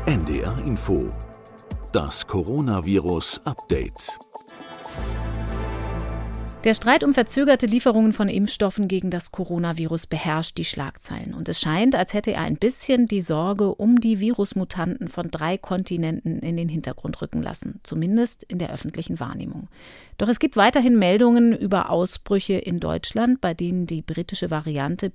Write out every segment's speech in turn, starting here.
NDR Info. Das Coronavirus-Update. Der Streit um verzögerte Lieferungen von Impfstoffen gegen das Coronavirus beherrscht die Schlagzeilen. Und es scheint, als hätte er ein bisschen die Sorge um die Virusmutanten von 3 Kontinenten in den Hintergrund rücken lassen. Zumindest in der öffentlichen Wahrnehmung. Doch es gibt weiterhin Meldungen über Ausbrüche in Deutschland, bei denen die britische Variante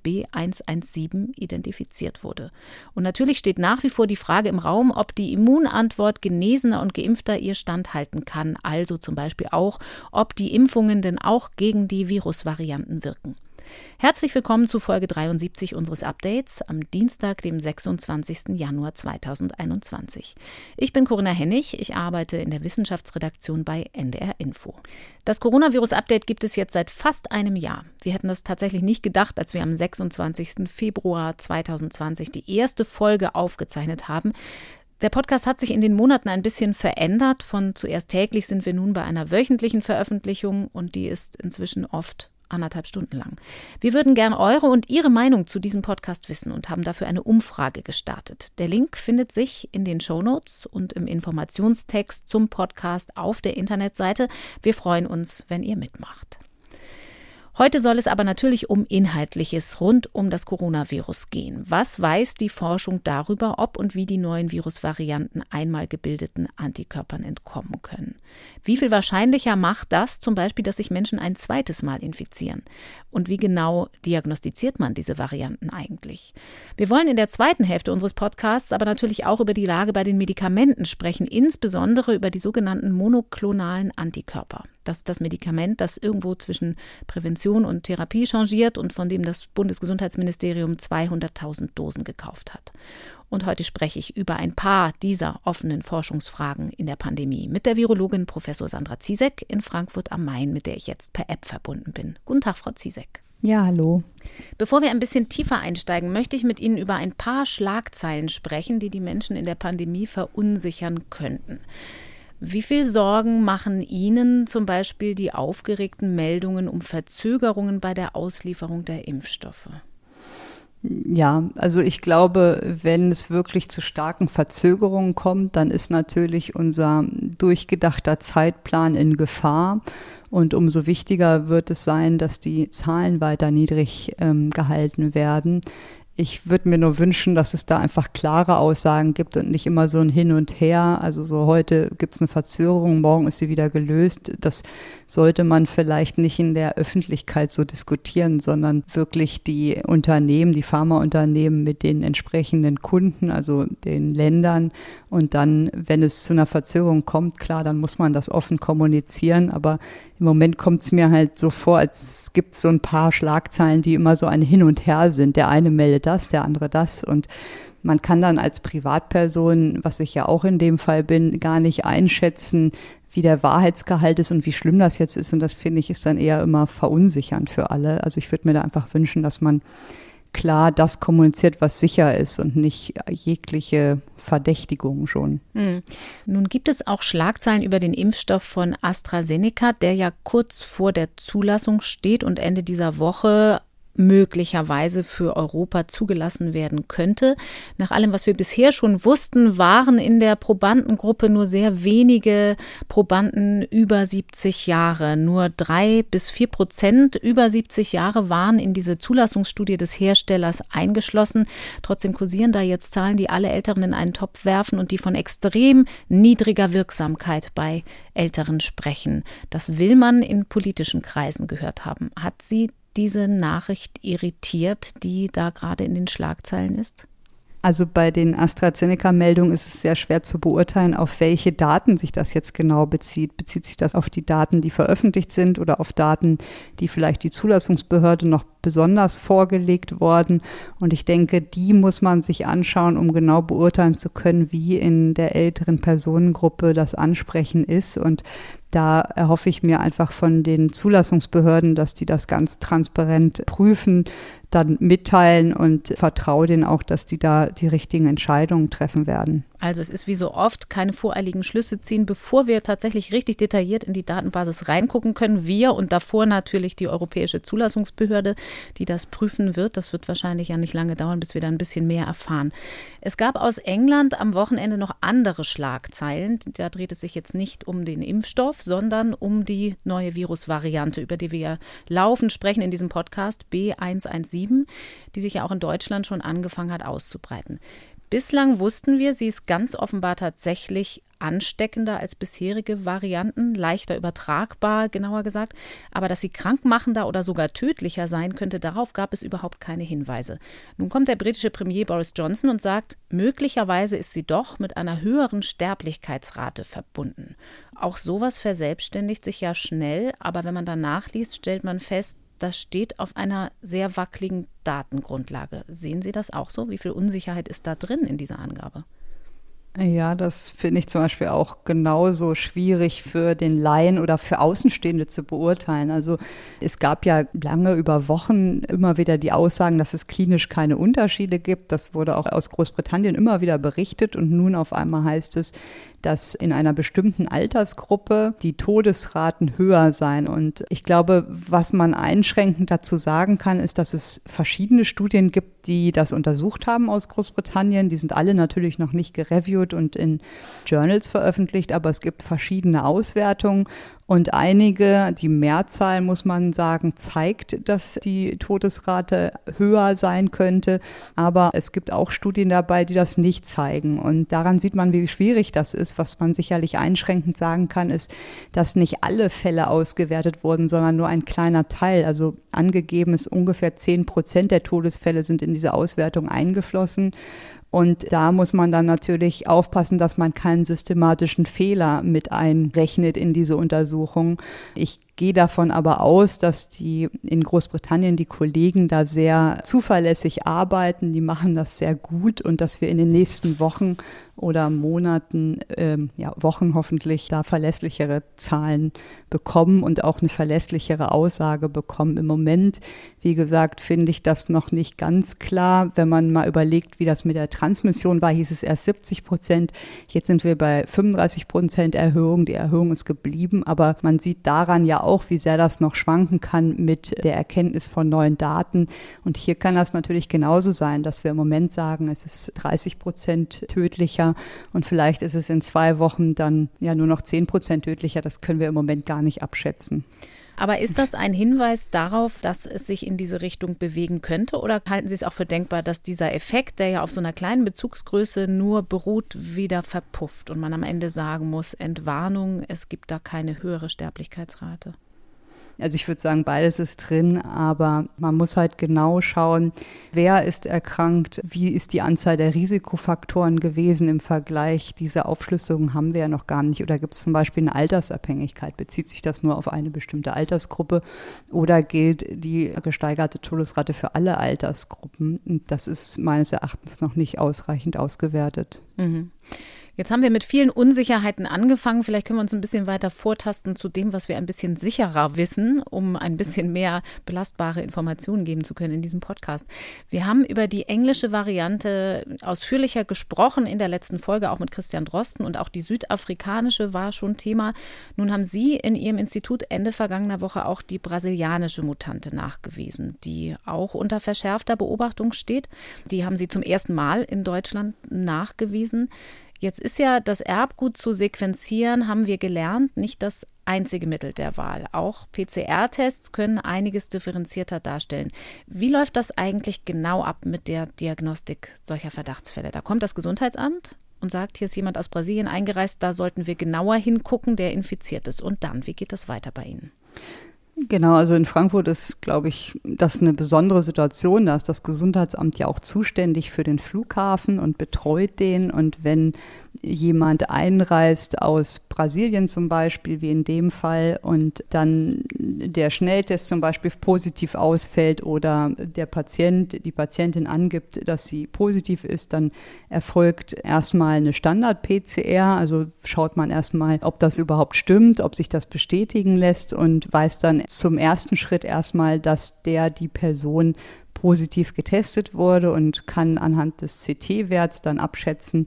B117 identifiziert wurde. Und natürlich steht nach wie vor die Frage im Raum, ob die Immunantwort Genesener und Geimpfter ihr standhalten kann. Also zum Beispiel auch, ob die Impfungen denn auch gegen die Virusvarianten wirken. Herzlich willkommen zu Folge 73 unseres Updates am Dienstag, dem 26. Januar 2021. Ich bin Corinna Hennig, ich arbeite in der Wissenschaftsredaktion bei NDR Info. Das Coronavirus-Update gibt es jetzt seit fast einem Jahr. Wir hätten das tatsächlich nicht gedacht, als wir am 26. Februar 2020 die erste Folge aufgezeichnet haben. Der Podcast hat sich in den Monaten ein bisschen verändert. Von zuerst täglich sind wir nun bei einer wöchentlichen Veröffentlichung und die ist inzwischen oft 1,5 Stunden lang. Wir würden gern eure und Ihre Meinung zu diesem Podcast wissen und haben dafür eine Umfrage gestartet. Der Link findet sich in den Shownotes und im Informationstext zum Podcast auf der Internetseite. Wir freuen uns, wenn ihr mitmacht. Heute soll es aber natürlich um Inhaltliches rund um das Coronavirus gehen. Was weiß die Forschung darüber, ob und wie die neuen Virusvarianten einmal gebildeten Antikörpern entkommen können? Wie viel wahrscheinlicher macht das zum Beispiel, dass sich Menschen ein zweites Mal infizieren? Und wie genau diagnostiziert man diese Varianten eigentlich? Wir wollen in der zweiten Hälfte unseres Podcasts aber natürlich auch über die Lage bei den Medikamenten sprechen, insbesondere über die sogenannten monoklonalen Antikörper. Das ist das Medikament, das irgendwo zwischen Prävention und Therapie changiert und von dem das Bundesgesundheitsministerium 200.000 Dosen gekauft hat. Und heute spreche ich über ein paar dieser offenen Forschungsfragen in der Pandemie mit der Virologin Professor Sandra Ziesek in Frankfurt am Main, mit der ich jetzt per App verbunden bin. Guten Tag, Frau Ziesek. Ja, hallo. Bevor wir ein bisschen tiefer einsteigen, möchte ich mit Ihnen über ein paar Schlagzeilen sprechen, die die Menschen in der Pandemie verunsichern könnten. Wie viel Sorgen machen Ihnen zum Beispiel die aufgeregten Meldungen um Verzögerungen bei der Auslieferung der Impfstoffe? Ja, also ich glaube, wenn es wirklich zu starken Verzögerungen kommt, dann ist natürlich unser durchgedachter Zeitplan in Gefahr. Und umso wichtiger wird es sein, dass die Zahlen weiter niedrig gehalten werden. Ich würde mir nur wünschen, dass es da einfach klare Aussagen gibt und nicht immer so ein Hin und Her. Also so heute gibt es eine Verzögerung, morgen ist sie wieder gelöst. Das sollte man vielleicht nicht in der Öffentlichkeit so diskutieren, sondern wirklich die Unternehmen, die Pharmaunternehmen mit den entsprechenden Kunden, also den Ländern. Und dann, wenn es zu einer Verzögerung kommt, klar, dann muss man das offen kommunizieren. Aber im Moment kommt es mir halt so vor, als gibt es so ein paar Schlagzeilen, die immer so ein Hin und Her sind. Der eine meldet das, der andere das. Und man kann dann als Privatperson, was ich ja auch in dem Fall bin, gar nicht einschätzen, wie der Wahrheitsgehalt ist und wie schlimm das jetzt ist. Und das, finde ich, ist dann eher immer verunsichernd für alle. Also ich würde mir da einfach wünschen, dass man klar das kommuniziert, was sicher ist und nicht jegliche Verdächtigung schon. Nun gibt es auch Schlagzeilen über den Impfstoff von AstraZeneca, der ja kurz vor der Zulassung steht und Ende dieser Woche möglicherweise für Europa zugelassen werden könnte. Nach allem, was wir bisher schon wussten, waren in der Probandengruppe nur sehr wenige Probanden über 70 Jahre. Nur 3-4% über 70 Jahre waren in diese Zulassungsstudie des Herstellers eingeschlossen. Trotzdem kursieren da jetzt Zahlen, die alle Älteren in einen Topf werfen und die von extrem niedriger Wirksamkeit bei Älteren sprechen. Das will man in politischen Kreisen gehört haben. Hat Sie diese Nachricht irritiert, die da gerade in den Schlagzeilen ist? Also bei den AstraZeneca-Meldungen ist es sehr schwer zu beurteilen, auf welche Daten sich das jetzt genau bezieht. Bezieht sich das auf die Daten, die veröffentlicht sind oder auf Daten, die vielleicht die Zulassungsbehörde noch besonders vorgelegt worden? Und ich denke, die muss man sich anschauen, um genau beurteilen zu können, wie in der älteren Personengruppe das Ansprechen ist. Und da erhoffe ich mir einfach von den Zulassungsbehörden, dass die das ganz transparent prüfen, dann mitteilen und vertraue denen auch, dass die da die richtigen Entscheidungen treffen werden. Also es ist wie so oft keine voreiligen Schlüsse ziehen, bevor wir tatsächlich richtig detailliert in die Datenbasis reingucken können. Wir und davor natürlich die Europäische Zulassungsbehörde, die das prüfen wird. Das wird wahrscheinlich ja nicht lange dauern, bis wir da ein bisschen mehr erfahren. Es gab aus England am Wochenende noch andere Schlagzeilen. Da dreht es sich jetzt nicht um den Impfstoff, sondern um die neue Virusvariante, über die wir ja laufend sprechen in diesem Podcast, B117, die sich ja auch in Deutschland schon angefangen hat auszubreiten. Bislang wussten wir, sie ist ganz offenbar tatsächlich ansteckender als bisherige Varianten, leichter übertragbar, genauer gesagt. Aber dass sie krankmachender oder sogar tödlicher sein könnte, darauf gab es überhaupt keine Hinweise. Nun kommt der britische Premier Boris Johnson und sagt, möglicherweise ist sie doch mit einer höheren Sterblichkeitsrate verbunden. Auch sowas verselbstständigt sich ja schnell, aber wenn man da nachliest, stellt man fest, das steht auf einer sehr wackeligen Datengrundlage. Sehen Sie das auch so? Wie viel Unsicherheit ist da drin in dieser Angabe? Ja, das finde ich zum Beispiel auch genauso schwierig für den Laien oder für Außenstehende zu beurteilen. Also es gab ja lange über Wochen immer wieder die Aussagen, dass es klinisch keine Unterschiede gibt. Das wurde auch aus Großbritannien immer wieder berichtet und nun auf einmal heißt es, dass in einer bestimmten Altersgruppe die Todesraten höher seien. Und ich glaube, was man einschränkend dazu sagen kann, ist, dass es verschiedene Studien gibt, die das untersucht haben aus Großbritannien. Die sind alle natürlich noch nicht gereviewt und in Journals veröffentlicht, aber es gibt verschiedene Auswertungen. Und einige, die Mehrzahl, muss man sagen, zeigt, dass die Todesrate höher sein könnte. Aber es gibt auch Studien dabei, die das nicht zeigen. Und daran sieht man, wie schwierig das ist. Was man sicherlich einschränkend sagen kann, ist, dass nicht alle Fälle ausgewertet wurden, sondern nur ein kleiner Teil. Also angegeben ist ungefähr 10% der Todesfälle sind in diese Auswertung eingeflossen. Und da muss man dann natürlich aufpassen, dass man keinen systematischen Fehler mit einrechnet in diese Untersuchung. Ich gehe davon aber aus, dass die in Großbritannien die Kollegen da sehr zuverlässig arbeiten. Die machen das sehr gut und dass wir in den nächsten Wochen oder Monaten, Wochen hoffentlich, da verlässlichere Zahlen bekommen und auch eine verlässlichere Aussage bekommen. Im Moment, wie gesagt, finde ich das noch nicht ganz klar. Wenn man mal überlegt, wie das mit der Transmission war, hieß es erst 70%. Jetzt sind wir bei 35% Erhöhung. Die Erhöhung ist geblieben, aber man sieht daran ja auch, wie sehr das noch schwanken kann mit der Erkenntnis von neuen Daten. Und hier kann das natürlich genauso sein, dass wir im Moment sagen, es ist 30% tödlicher und vielleicht ist es in 2 Wochen dann ja nur noch 10% tödlicher. Das können wir im Moment gar nicht abschätzen. Aber ist das ein Hinweis darauf, dass es sich in diese Richtung bewegen könnte? Oder halten Sie es auch für denkbar, dass dieser Effekt, der ja auf so einer kleinen Bezugsgröße nur beruht, wieder verpufft und man am Ende sagen muss, Entwarnung, es gibt da keine höhere Sterblichkeitsrate? Also ich würde sagen, beides ist drin, aber man muss halt genau schauen, wer ist erkrankt, wie ist die Anzahl der Risikofaktoren gewesen im Vergleich. Diese Aufschlüsselung haben wir ja noch gar nicht. Oder gibt es zum Beispiel eine Altersabhängigkeit? Bezieht sich das nur auf eine bestimmte Altersgruppe oder gilt die gesteigerte Todesrate für alle Altersgruppen? Das ist meines Erachtens noch nicht ausreichend ausgewertet. Mhm. Jetzt haben wir mit vielen Unsicherheiten angefangen. Vielleicht können wir uns ein bisschen weiter vortasten zu dem, was wir ein bisschen sicherer wissen, um ein bisschen mehr belastbare Informationen geben zu können in diesem Podcast. Wir haben über die englische Variante ausführlicher gesprochen in der letzten Folge, auch mit Christian Drosten, und auch die südafrikanische war schon Thema. Nun haben Sie in Ihrem Institut Ende vergangener Woche auch die brasilianische Mutante nachgewiesen, die auch unter verschärfter Beobachtung steht. Die haben Sie zum ersten Mal in Deutschland nachgewiesen. Jetzt ist ja das Erbgut zu sequenzieren, haben wir gelernt, nicht das einzige Mittel der Wahl. Auch PCR-Tests können einiges differenzierter darstellen. Wie läuft das eigentlich genau ab mit der Diagnostik solcher Verdachtsfälle? Da kommt das Gesundheitsamt und sagt, hier ist jemand aus Brasilien eingereist, da sollten wir genauer hingucken, der infiziert ist. Und dann, wie geht das weiter bei Ihnen? Genau, also in Frankfurt ist, glaube ich, das eine besondere Situation. Da ist das Gesundheitsamt ja auch zuständig für den Flughafen und betreut den. Und wenn jemand einreist aus Brasilien zum Beispiel, wie in dem Fall, und dann der Schnelltest zum Beispiel positiv ausfällt oder der Patient, die Patientin angibt, dass sie positiv ist, dann erfolgt erstmal eine Standard-PCR. Also schaut man erstmal, ob das überhaupt stimmt, ob sich das bestätigen lässt und weiß dann zum ersten Schritt erstmal, dass die Person positiv getestet wurde und kann anhand des CT-Werts dann abschätzen,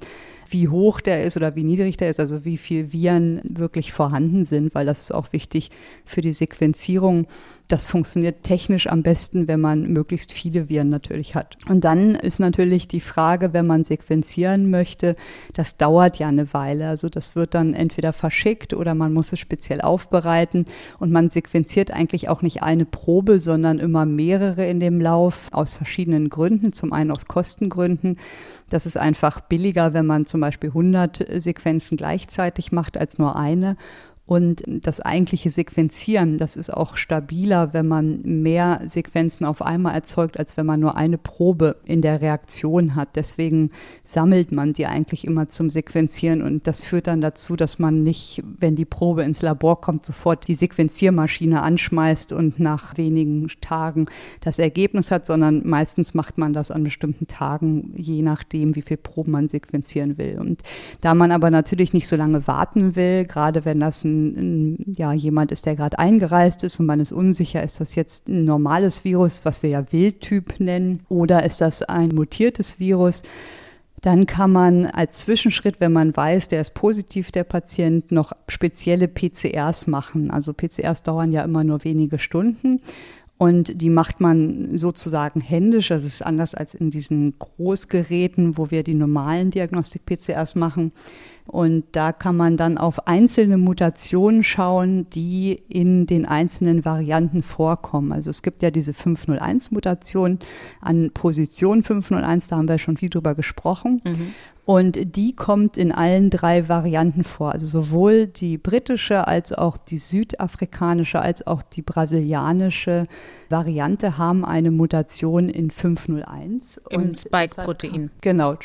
wie hoch der ist oder wie niedrig der ist, also wie viel Viren wirklich vorhanden sind, weil das ist auch wichtig für die Sequenzierung. Das funktioniert technisch am besten, wenn man möglichst viele Viren natürlich hat. Und dann ist natürlich die Frage, wenn man sequenzieren möchte, das dauert ja eine Weile. Also das wird dann entweder verschickt oder man muss es speziell aufbereiten. Und man sequenziert eigentlich auch nicht eine Probe, sondern immer mehrere in dem Lauf aus verschiedenen Gründen. Zum einen aus Kostengründen. Das ist einfach billiger, wenn man zum Beispiel 100 Sequenzen gleichzeitig macht als nur eine. Und das eigentliche Sequenzieren, das ist auch stabiler, wenn man mehr Sequenzen auf einmal erzeugt, als wenn man nur eine Probe in der Reaktion hat. Deswegen sammelt man die eigentlich immer zum Sequenzieren und das führt dann dazu, dass man nicht, wenn die Probe ins Labor kommt, sofort die Sequenziermaschine anschmeißt und nach wenigen Tagen das Ergebnis hat, sondern meistens macht man das an bestimmten Tagen, je nachdem, wie viele Proben man sequenzieren will. Und da man aber natürlich nicht so lange warten will, gerade wenn das jemand ist, der gerade eingereist ist und man ist unsicher, ist das jetzt ein normales Virus, was wir ja Wildtyp nennen, oder ist das ein mutiertes Virus? Dann kann man als Zwischenschritt, wenn man weiß, der ist positiv, der Patient, noch spezielle PCRs machen. Also PCRs dauern ja immer nur wenige Stunden. Und die macht man sozusagen händisch. Das ist anders als in diesen Großgeräten, wo wir die normalen Diagnostik-PCRs machen. Und da kann man dann auf einzelne Mutationen schauen, die in den einzelnen Varianten vorkommen. Also es gibt ja diese 501-Mutation an Position 501, da haben wir schon viel drüber gesprochen. Und die kommt in allen 3 Varianten vor. Also sowohl die britische als auch die südafrikanische als auch die brasilianische Variante haben eine Mutation in 501. Im Spike-Protein. Genau.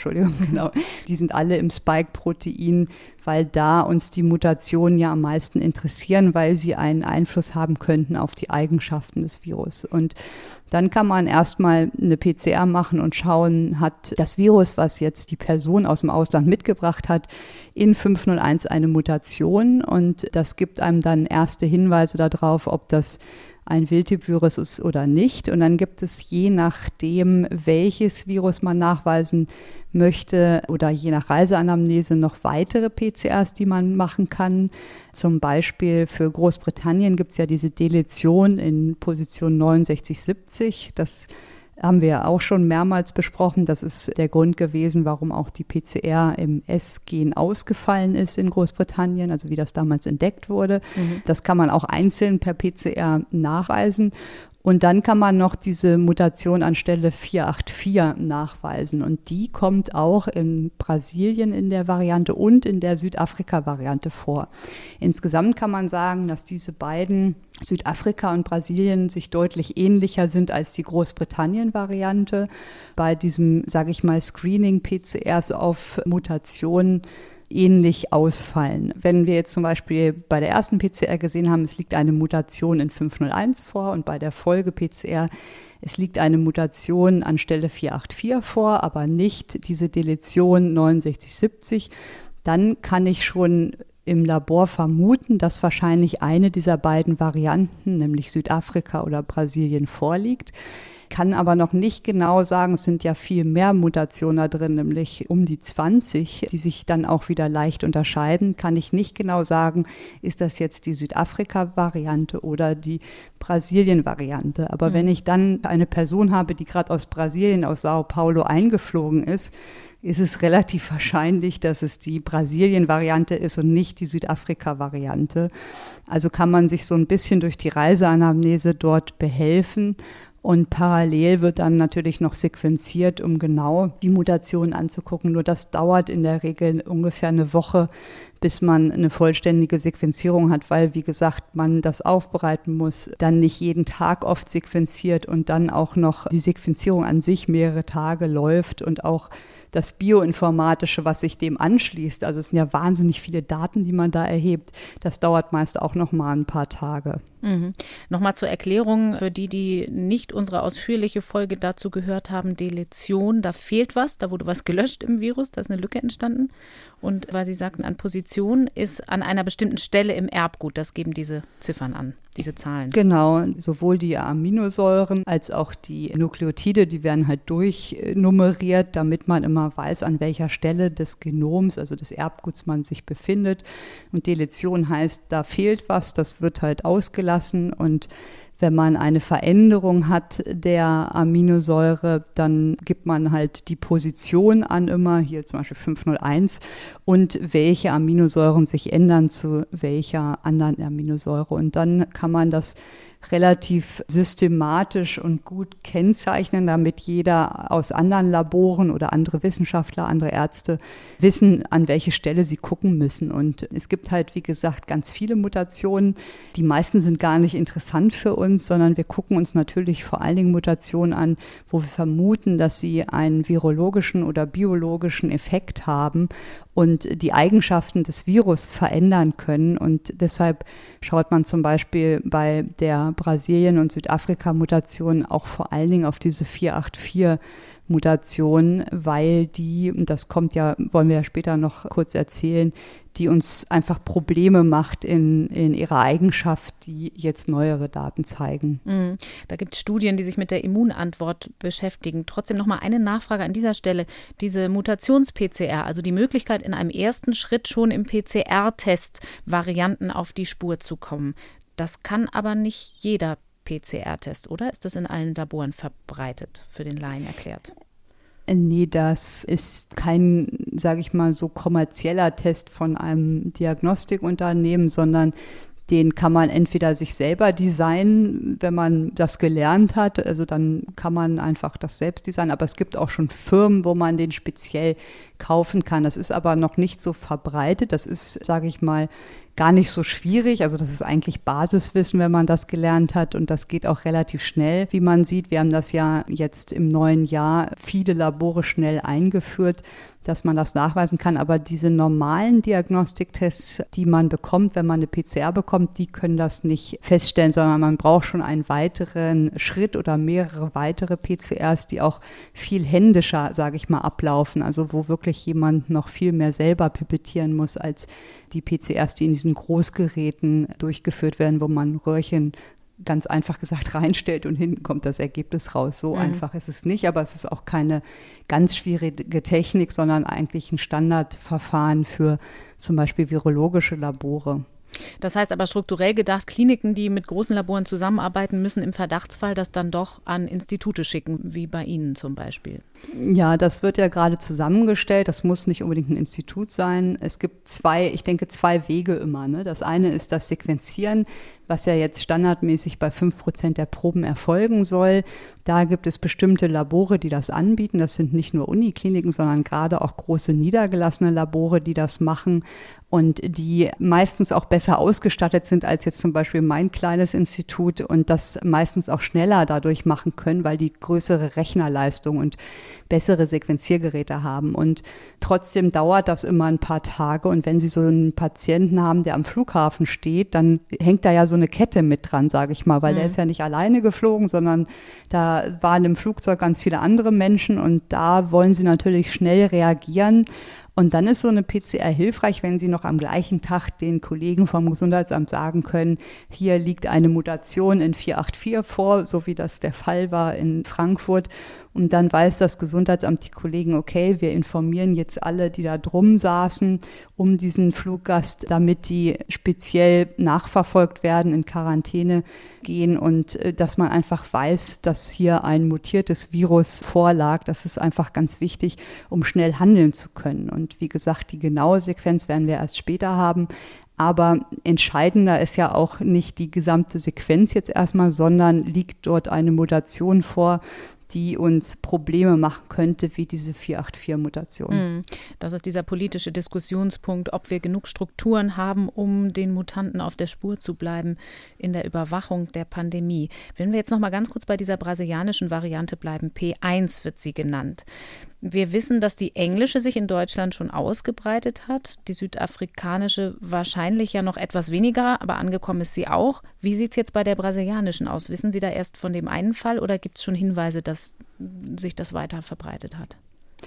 Die sind alle im Spike-Protein, weil da uns die Mutationen ja am meisten interessieren, weil sie einen Einfluss haben könnten auf die Eigenschaften des Virus. Und dann kann man erstmal eine PCR machen und schauen, hat das Virus, was jetzt die Person aus dem Ausland mitgebracht hat, in 501 eine Mutation. Und das gibt einem dann erste Hinweise darauf, ob das ein Wildtyp-Virus ist oder nicht. Und dann gibt es je nachdem, welches Virus man nachweisen möchte oder je nach Reiseanamnese noch weitere PCRs, die man machen kann. Zum Beispiel für Großbritannien gibt es ja diese Deletion in Position 6970. Das haben wir ja auch schon mehrmals besprochen. Das ist der Grund gewesen, warum auch die PCR im S-Gen ausgefallen ist in Großbritannien, also wie das damals entdeckt wurde. Das kann man auch einzeln per PCR nachweisen. Und dann kann man noch diese Mutation an Stelle 484 nachweisen. Und die kommt auch in Brasilien in der Variante und in der Südafrika-Variante vor. Insgesamt kann man sagen, dass diese beiden, Südafrika und Brasilien, sich deutlich ähnlicher sind als die Großbritannien-Variante. Bei diesem, sage ich mal, Screening-PCRs auf Mutationen ähnlich ausfallen. Wenn wir jetzt zum Beispiel bei der ersten PCR gesehen haben, es liegt eine Mutation in 501 vor und bei der Folge-PCR, es liegt eine Mutation an Stelle 484 vor, aber nicht diese Deletion 6970, dann kann ich schon im Labor vermuten, dass wahrscheinlich eine dieser beiden Varianten, nämlich Südafrika oder Brasilien, vorliegt. Kann aber noch nicht genau sagen, es sind ja viel mehr Mutationen da drin, nämlich um die 20, die sich dann auch wieder leicht unterscheiden. Kann ich nicht genau sagen, ist das jetzt die Südafrika-Variante oder die Brasilien-Variante. Aber wenn ich dann eine Person habe, die gerade aus Brasilien, aus Sao Paulo eingeflogen ist es relativ wahrscheinlich, dass es die Brasilien-Variante ist und nicht die Südafrika-Variante. Also kann man sich so ein bisschen durch die Reiseanamnese dort behelfen. Und parallel wird dann natürlich noch sequenziert, um genau die Mutationen anzugucken. Nur das dauert in der Regel ungefähr eine Woche, bis man eine vollständige Sequenzierung hat, weil, wie gesagt, man das aufbereiten muss, dann nicht jeden Tag oft sequenziert und dann auch noch die Sequenzierung an sich mehrere Tage läuft und auch das Bioinformatische, was sich dem anschließt. Also es sind ja wahnsinnig viele Daten, die man da erhebt. Das dauert meist auch noch mal ein paar Tage. Nochmal zur Erklärung für die, die nicht unsere ausführliche Folge dazu gehört haben, Deletion, da fehlt was, da wurde was gelöscht im Virus, da ist eine Lücke entstanden. Und weil Sie sagten, an Position Position ist an einer bestimmten Stelle im Erbgut. Das geben diese Ziffern an, diese Zahlen. Genau, sowohl die Aminosäuren als auch die Nukleotide, die werden halt durchnummeriert, damit man immer weiß, an welcher Stelle des Genoms, also des Erbguts, man sich befindet. Und Deletion heißt, da fehlt was, das wird halt ausgelassen. Und wenn man eine Veränderung hat der Aminosäure, dann gibt man halt die Position an immer, hier zum Beispiel 501, und welche Aminosäuren sich ändern zu welcher anderen Aminosäure. Und dann kann man das relativ systematisch und gut kennzeichnen, damit jeder aus anderen Laboren oder andere Wissenschaftler, andere Ärzte wissen, an welche Stelle sie gucken müssen. Und es gibt halt, wie gesagt, ganz viele Mutationen. Die meisten sind gar nicht interessant für uns, sondern wir gucken uns natürlich vor allen Dingen Mutationen an, wo wir vermuten, dass sie einen virologischen oder biologischen Effekt haben und die Eigenschaften des Virus verändern können. Und deshalb schaut man zum Beispiel bei der Brasilien- und Südafrika-Mutation auch vor allen Dingen auf diese 484-Mutation, weil die, und das kommt ja, wollen wir ja später noch kurz erzählen, die uns einfach Probleme macht in ihrer Eigenschaft, die jetzt neuere Daten zeigen. Da gibt es Studien, die sich mit der Immunantwort beschäftigen. Trotzdem noch mal eine Nachfrage an dieser Stelle. Diese Mutations-PCR, also die Möglichkeit, in einem ersten Schritt schon im PCR-Test Varianten auf die Spur zu kommen. Das kann aber nicht jeder PCR-Test, oder? Ist das in allen Laboren verbreitet, für den Laien erklärt? Nee, das ist kein, sage ich mal, so kommerzieller Test von einem Diagnostikunternehmen, sondern den kann man entweder sich selber designen, wenn man das gelernt hat, also dann kann man einfach das selbst designen, aber es gibt auch schon Firmen, wo man den speziell kaufen kann. Das ist aber noch nicht so verbreitet, das ist, sage ich mal, gar nicht so schwierig, also das ist eigentlich Basiswissen, wenn man das gelernt hat, und das geht auch relativ schnell, wie man sieht. Wir haben das ja jetzt im neuen Jahr viele Labore schnell eingeführt, dass man das nachweisen kann, aber diese normalen Diagnostiktests, die man bekommt, wenn man eine PCR bekommt, die können das nicht feststellen, sondern man braucht schon einen weiteren Schritt oder mehrere weitere PCRs, die auch viel händischer, sage ich mal, ablaufen, also wo wirklich jemand noch viel mehr selber pipettieren muss als die PCRs, die in diesen Großgeräten durchgeführt werden, wo man Röhrchen ganz einfach gesagt reinstellt und hinten kommt das Ergebnis raus. So einfach ist es nicht, aber es ist auch keine ganz schwierige Technik, sondern eigentlich ein Standardverfahren für zum Beispiel virologische Labore. Das heißt aber strukturell gedacht, Kliniken, die mit großen Laboren zusammenarbeiten, müssen im Verdachtsfall das dann doch an Institute schicken, wie bei Ihnen zum Beispiel. Ja, das wird ja gerade zusammengestellt. Das muss nicht unbedingt ein Institut sein. Es gibt zwei Wege immer. Ne? Das eine ist das Sequenzieren, was ja jetzt standardmäßig bei 5% der Proben erfolgen soll. Da gibt es bestimmte Labore, die das anbieten. Das sind nicht nur Unikliniken, sondern gerade auch große niedergelassene Labore, die das machen und die meistens auch besser ausgestattet sind als jetzt zum Beispiel mein kleines Institut und das meistens auch schneller dadurch machen können, weil die größere Rechnerleistung und bessere Sequenziergeräte haben. Und trotzdem dauert das immer ein paar Tage. Und wenn Sie so einen Patienten haben, der am Flughafen steht, dann hängt da ja so eine Kette mit dran, sage ich mal, weil der ist ja nicht alleine geflogen, sondern da waren im Flugzeug ganz viele andere Menschen und da wollen Sie natürlich schnell reagieren. Und dann ist so eine PCR hilfreich, wenn Sie noch am gleichen Tag den Kollegen vom Gesundheitsamt sagen können, hier liegt eine Mutation in 484 vor, so wie das der Fall war in Frankfurt. Und dann weiß das Gesundheitsamt, die Kollegen, okay, wir informieren jetzt alle, die da drum saßen, um diesen Fluggast, damit die speziell nachverfolgt werden, in Quarantäne gehen und dass man einfach weiß, dass hier ein mutiertes Virus vorlag. Das ist einfach ganz wichtig, um schnell handeln zu können. Und wie gesagt, die genaue Sequenz werden wir erst später haben. Aber entscheidender ist ja auch nicht die gesamte Sequenz jetzt erstmal, sondern liegt dort eine Mutation vor, die uns Probleme machen könnte, wie diese 484-Mutation. Das ist dieser politische Diskussionspunkt, ob wir genug Strukturen haben, um den Mutanten auf der Spur zu bleiben in der Überwachung der Pandemie. Wenn wir jetzt noch mal ganz kurz bei dieser brasilianischen Variante bleiben, P1 wird sie genannt. Wir wissen, dass die englische sich in Deutschland schon ausgebreitet hat, die südafrikanische wahrscheinlich ja noch etwas weniger, aber angekommen ist sie auch. Wie sieht es jetzt bei der brasilianischen aus? Wissen Sie da erst von dem einen Fall oder gibt es schon Hinweise, dass sich das weiter verbreitet hat?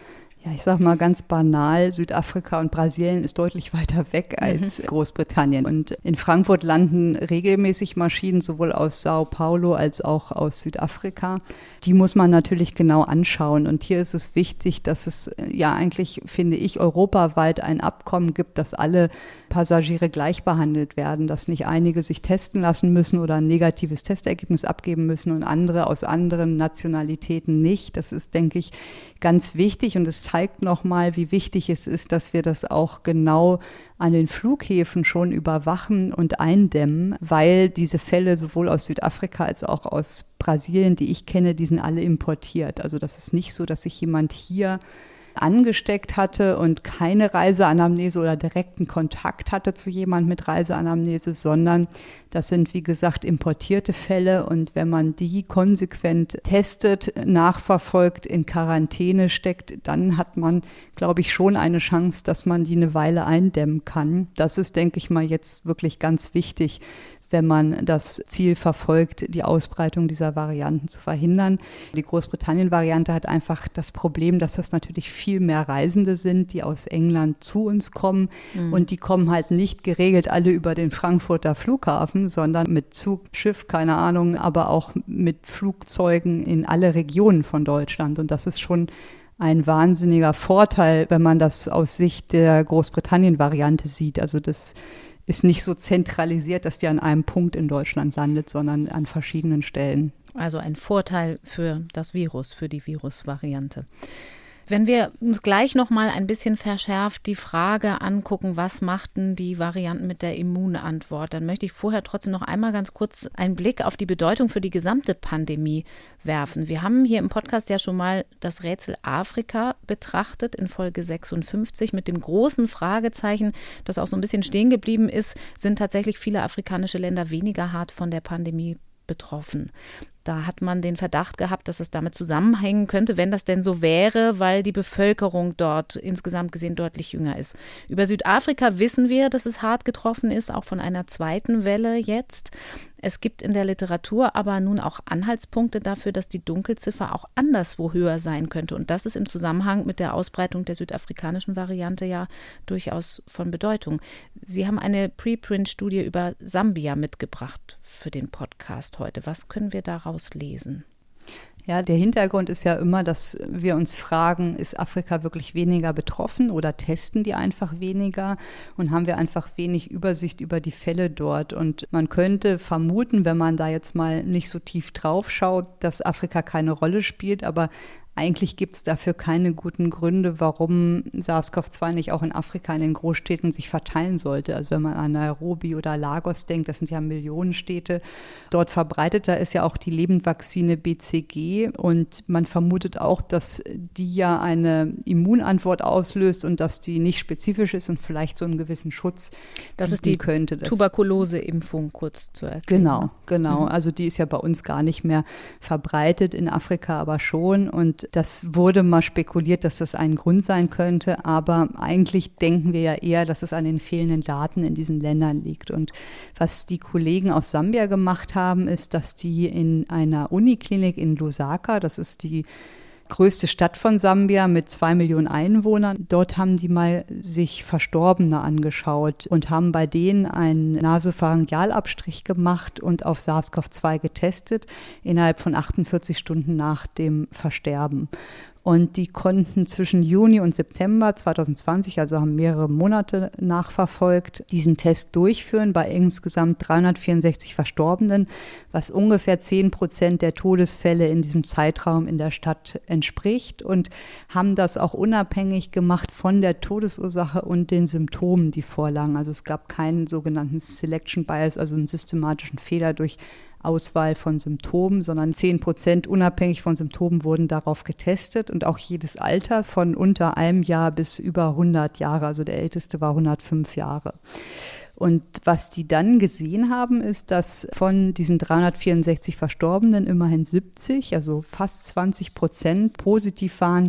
Ja, ich sag mal ganz banal, Südafrika und Brasilien ist deutlich weiter weg als Großbritannien. Und in Frankfurt landen regelmäßig Maschinen sowohl aus Sao Paulo als auch aus Südafrika. Die muss man natürlich genau anschauen. Und hier ist es wichtig, dass es ja eigentlich, finde ich, europaweit ein Abkommen gibt, dass alle Passagiere gleich behandelt werden, dass nicht einige sich testen lassen müssen oder ein negatives Testergebnis abgeben müssen und andere aus anderen Nationalitäten nicht. Das ist, denke ich, ganz wichtig und es zeigt nochmal, wie wichtig es ist, dass wir das auch genau an den Flughäfen schon überwachen und eindämmen, weil diese Fälle sowohl aus Südafrika als auch aus Brasilien, die ich kenne, die sind alle importiert. Also das ist nicht so, dass sich jemand hier angesteckt hatte und keine Reiseanamnese oder direkten Kontakt hatte zu jemand mit Reiseanamnese, sondern das sind, wie gesagt, importierte Fälle. Und wenn man die konsequent testet, nachverfolgt, in Quarantäne steckt, dann hat man, glaube ich, schon eine Chance, dass man die eine Weile eindämmen kann. Das ist, denke ich mal, jetzt wirklich ganz wichtig, wenn man das Ziel verfolgt, die Ausbreitung dieser Varianten zu verhindern. Die Großbritannien-Variante hat einfach das Problem, dass das natürlich viel mehr Reisende sind, die aus England zu uns kommen. Und die kommen halt nicht geregelt alle über den Frankfurter Flughafen, sondern mit Zug, Schiff, keine Ahnung, aber auch mit Flugzeugen in alle Regionen von Deutschland. Und das ist schon ein wahnsinniger Vorteil, wenn man das aus Sicht der Großbritannien-Variante sieht. Also das ist nicht so zentralisiert, dass die an einem Punkt in Deutschland landet, sondern an verschiedenen Stellen. Also ein Vorteil für das Virus, für die Virusvariante. Wenn wir uns gleich noch mal ein bisschen verschärft die Frage angucken, was machten die Varianten mit der Immunantwort, dann möchte ich vorher trotzdem noch einmal ganz kurz einen Blick auf die Bedeutung für die gesamte Pandemie werfen. Wir haben hier im Podcast ja schon mal das Rätsel Afrika betrachtet in Folge 56 mit dem großen Fragezeichen, das auch so ein bisschen stehen geblieben ist, sind tatsächlich viele afrikanische Länder weniger hart von der Pandemie betroffen. Da hat man den Verdacht gehabt, dass es damit zusammenhängen könnte, wenn das denn so wäre, weil die Bevölkerung dort insgesamt gesehen deutlich jünger ist. Über Südafrika wissen wir, dass es hart getroffen ist, auch von einer zweiten Welle jetzt. Es gibt in der Literatur aber nun auch Anhaltspunkte dafür, dass die Dunkelziffer auch anderswo höher sein könnte. Und das ist im Zusammenhang mit der Ausbreitung der südafrikanischen Variante ja durchaus von Bedeutung. Sie haben eine Preprint-Studie über Sambia mitgebracht für den Podcast heute. Was können wir daraus lesen? Ja, der Hintergrund ist ja immer, dass wir uns fragen, ist Afrika wirklich weniger betroffen oder testen die einfach weniger und haben wir einfach wenig Übersicht über die Fälle dort? Und man könnte vermuten, wenn man da jetzt mal nicht so tief drauf schaut, dass Afrika keine Rolle spielt, aber eigentlich gibt es dafür keine guten Gründe, warum SARS-CoV-2 nicht auch in Afrika in den Großstädten sich verteilen sollte. Also wenn man an Nairobi oder Lagos denkt, das sind ja Millionenstädte. Dort verbreiteter ist ja auch die Lebendvakzine BCG und man vermutet auch, dass die ja eine Immunantwort auslöst und dass die nicht spezifisch ist und vielleicht so einen gewissen Schutz bieten könnte. Das ist die Tuberkulose-Impfung, kurz zu erklären. Genau. Also die ist ja bei uns gar nicht mehr verbreitet, in Afrika aber schon. Und das wurde mal spekuliert, dass das ein Grund sein könnte, aber eigentlich denken wir ja eher, dass es an den fehlenden Daten in diesen Ländern liegt. Und was die Kollegen aus Sambia gemacht haben, ist, dass die in einer Uniklinik in Lusaka, das ist die größte Stadt von Sambia mit 2 Millionen Einwohnern. Dort haben die mal sich Verstorbene angeschaut und haben bei denen einen Nasopharyngealabstrich gemacht und auf SARS-CoV-2 getestet, innerhalb von 48 Stunden nach dem Versterben. Und die konnten zwischen Juni und September 2020, also haben mehrere Monate nachverfolgt, diesen Test durchführen bei insgesamt 364 Verstorbenen, was ungefähr 10% der Todesfälle in diesem Zeitraum in der Stadt entspricht und haben das auch unabhängig gemacht von der Todesursache und den Symptomen, die vorlagen. Also es gab keinen sogenannten Selection Bias, also einen systematischen Fehler durch Auswahl von Symptomen, sondern 10% unabhängig von Symptomen wurden darauf getestet und auch jedes Alter von unter einem Jahr bis über 100 Jahre, also der älteste war 105 Jahre. Und was die dann gesehen haben, ist, dass von diesen 364 Verstorbenen immerhin 70, also fast 20% positiv waren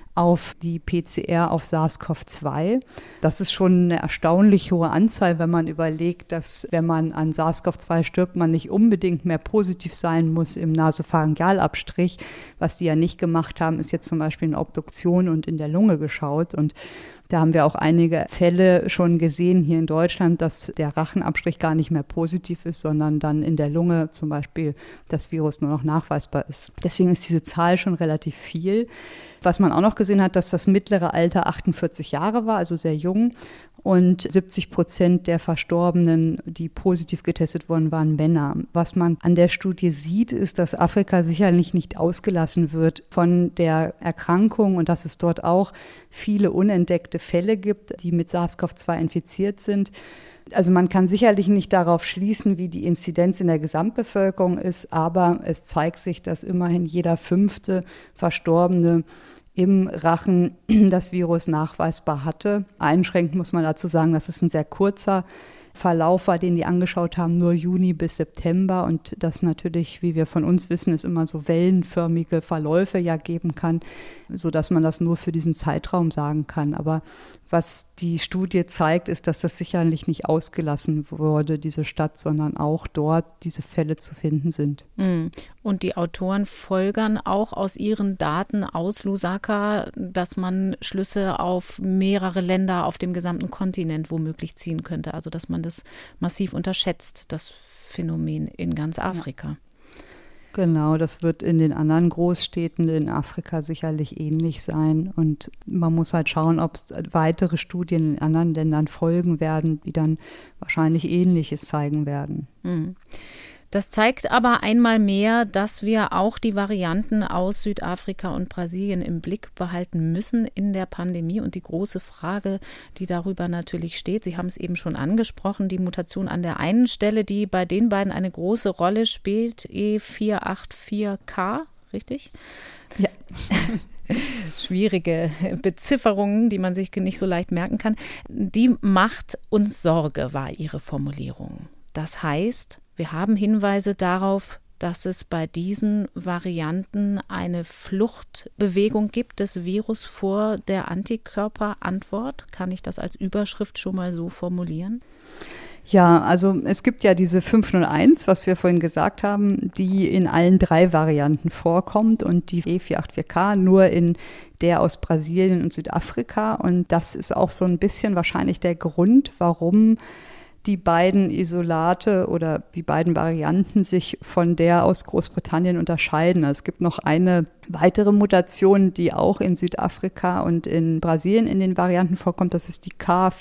auf die PCR auf SARS-CoV-2. Das ist schon eine erstaunlich hohe Anzahl, wenn man überlegt, dass, wenn man an SARS-CoV-2 stirbt, man nicht unbedingt mehr positiv sein muss im Nasopharyngealabstrich. Was die ja nicht gemacht haben, ist jetzt zum Beispiel in Obduktion und in der Lunge geschaut. Und da haben wir auch einige Fälle schon gesehen hier in Deutschland, dass der Rachenabstrich gar nicht mehr positiv ist, sondern dann in der Lunge zum Beispiel das Virus nur noch nachweisbar ist. Deswegen ist diese Zahl schon relativ viel. Was man auch noch gesehen hat, dass das mittlere Alter 48 Jahre war, also sehr jung. Und 70% der Verstorbenen, die positiv getestet wurden, waren Männer. Was man an der Studie sieht, ist, dass Afrika sicherlich nicht ausgelassen wird von der Erkrankung und dass es dort auch viele unentdeckte Fälle gibt, die mit SARS-CoV-2 infiziert sind. Also man kann sicherlich nicht darauf schließen, wie die Inzidenz in der Gesamtbevölkerung ist, aber es zeigt sich, dass immerhin jeder 5. Verstorbene im Rachen das Virus nachweisbar hatte. Einschränkend muss man dazu sagen, dass es ein sehr kurzer Verlauf war, den die angeschaut haben, nur Juni bis September und das natürlich, wie wir von uns wissen, es immer so wellenförmige Verläufe ja geben kann, sodass man das nur für diesen Zeitraum sagen kann. Aber was die Studie zeigt, ist, dass das sicherlich nicht ausgelassen wurde, diese Stadt, sondern auch dort diese Fälle zu finden sind. Und die Autoren folgern auch aus ihren Daten aus Lusaka, dass man Schlüsse auf mehrere Länder auf dem gesamten Kontinent womöglich ziehen könnte. Also dass man das massiv unterschätzt, das Phänomen in ganz Afrika. Genau, das wird in den anderen Großstädten in Afrika sicherlich ähnlich sein. Und man muss halt schauen, ob es weitere Studien in anderen Ländern folgen werden, die dann wahrscheinlich Ähnliches zeigen werden. Das zeigt aber einmal mehr, dass wir auch die Varianten aus Südafrika und Brasilien im Blick behalten müssen in der Pandemie. Und die große Frage, die darüber natürlich steht, Sie haben es eben schon angesprochen, die Mutation an der einen Stelle, die bei den beiden eine große Rolle spielt, E484K, richtig? Ja. Schwierige Bezifferungen, die man sich nicht so leicht merken kann. Die macht uns Sorge, war Ihre Formulierung. Das heißt, wir haben Hinweise darauf, dass es bei diesen Varianten eine Fluchtbewegung gibt des Virus vor der Antikörperantwort. Kann ich das als Überschrift schon mal so formulieren? Ja, also es gibt ja diese 501, was wir vorhin gesagt haben, die in allen 3 Varianten vorkommt und die E484K nur in der aus Brasilien und Südafrika. Und das ist auch so ein bisschen wahrscheinlich der Grund, warum die beiden Isolate oder die beiden Varianten sich von der aus Großbritannien unterscheiden. Es gibt noch eine weitere Mutation, die auch in Südafrika und in Brasilien in den Varianten vorkommt. Das ist die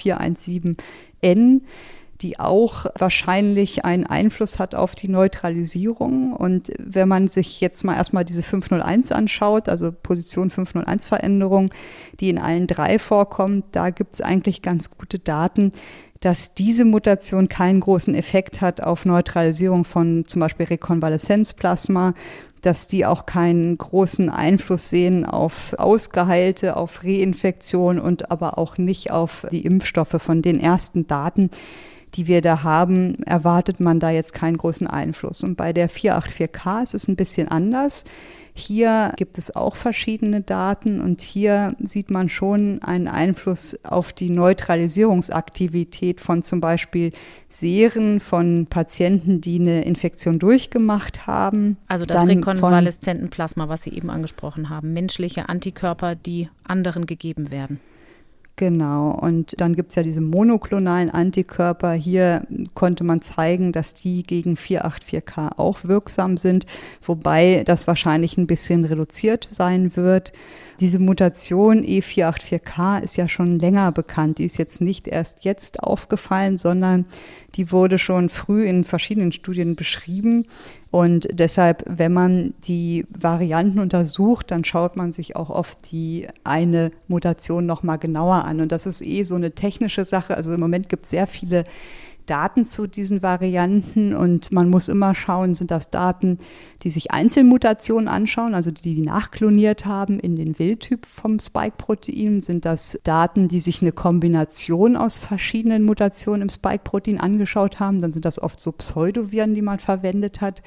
K417N, die auch wahrscheinlich einen Einfluss hat auf die Neutralisierung. Und wenn man sich jetzt mal erstmal diese 501 anschaut, also Position 501-Veränderung, die in allen 3 vorkommt, da gibt es eigentlich ganz gute Daten, dass diese Mutation keinen großen Effekt hat auf Neutralisierung von zum Beispiel Rekonvaleszenzplasma, dass die auch keinen großen Einfluss sehen auf Ausgeheilte, auf Reinfektion und aber auch nicht auf die Impfstoffe. Von den ersten Daten, die wir da haben, erwartet man da jetzt keinen großen Einfluss. Und bei der 484K ist es ein bisschen anders. Hier gibt es auch verschiedene Daten und hier sieht man schon einen Einfluss auf die Neutralisierungsaktivität von zum Beispiel Seren von Patienten, die eine Infektion durchgemacht haben. Also das Rekonvaleszentenplasma, was Sie eben angesprochen haben, menschliche Antikörper, die anderen gegeben werden. Genau, und dann gibt es ja diese monoklonalen Antikörper. Hier konnte man zeigen, dass die gegen 484K auch wirksam sind, wobei das wahrscheinlich ein bisschen reduziert sein wird. Diese Mutation E484K ist ja schon länger bekannt. Die ist jetzt nicht erst jetzt aufgefallen, sondern die wurde schon früh in verschiedenen Studien beschrieben. Und deshalb, wenn man die Varianten untersucht, dann schaut man sich auch oft die eine Mutation noch mal genauer an. Und das ist so eine technische Sache. Also im Moment gibt es sehr viele Daten zu diesen Varianten und man muss immer schauen, sind das Daten, die sich Einzelmutationen anschauen, also die nachkloniert haben in den Wildtyp vom Spike-Protein, sind das Daten, die sich eine Kombination aus verschiedenen Mutationen im Spike-Protein angeschaut haben, dann sind das oft so Pseudoviren, die man verwendet hat.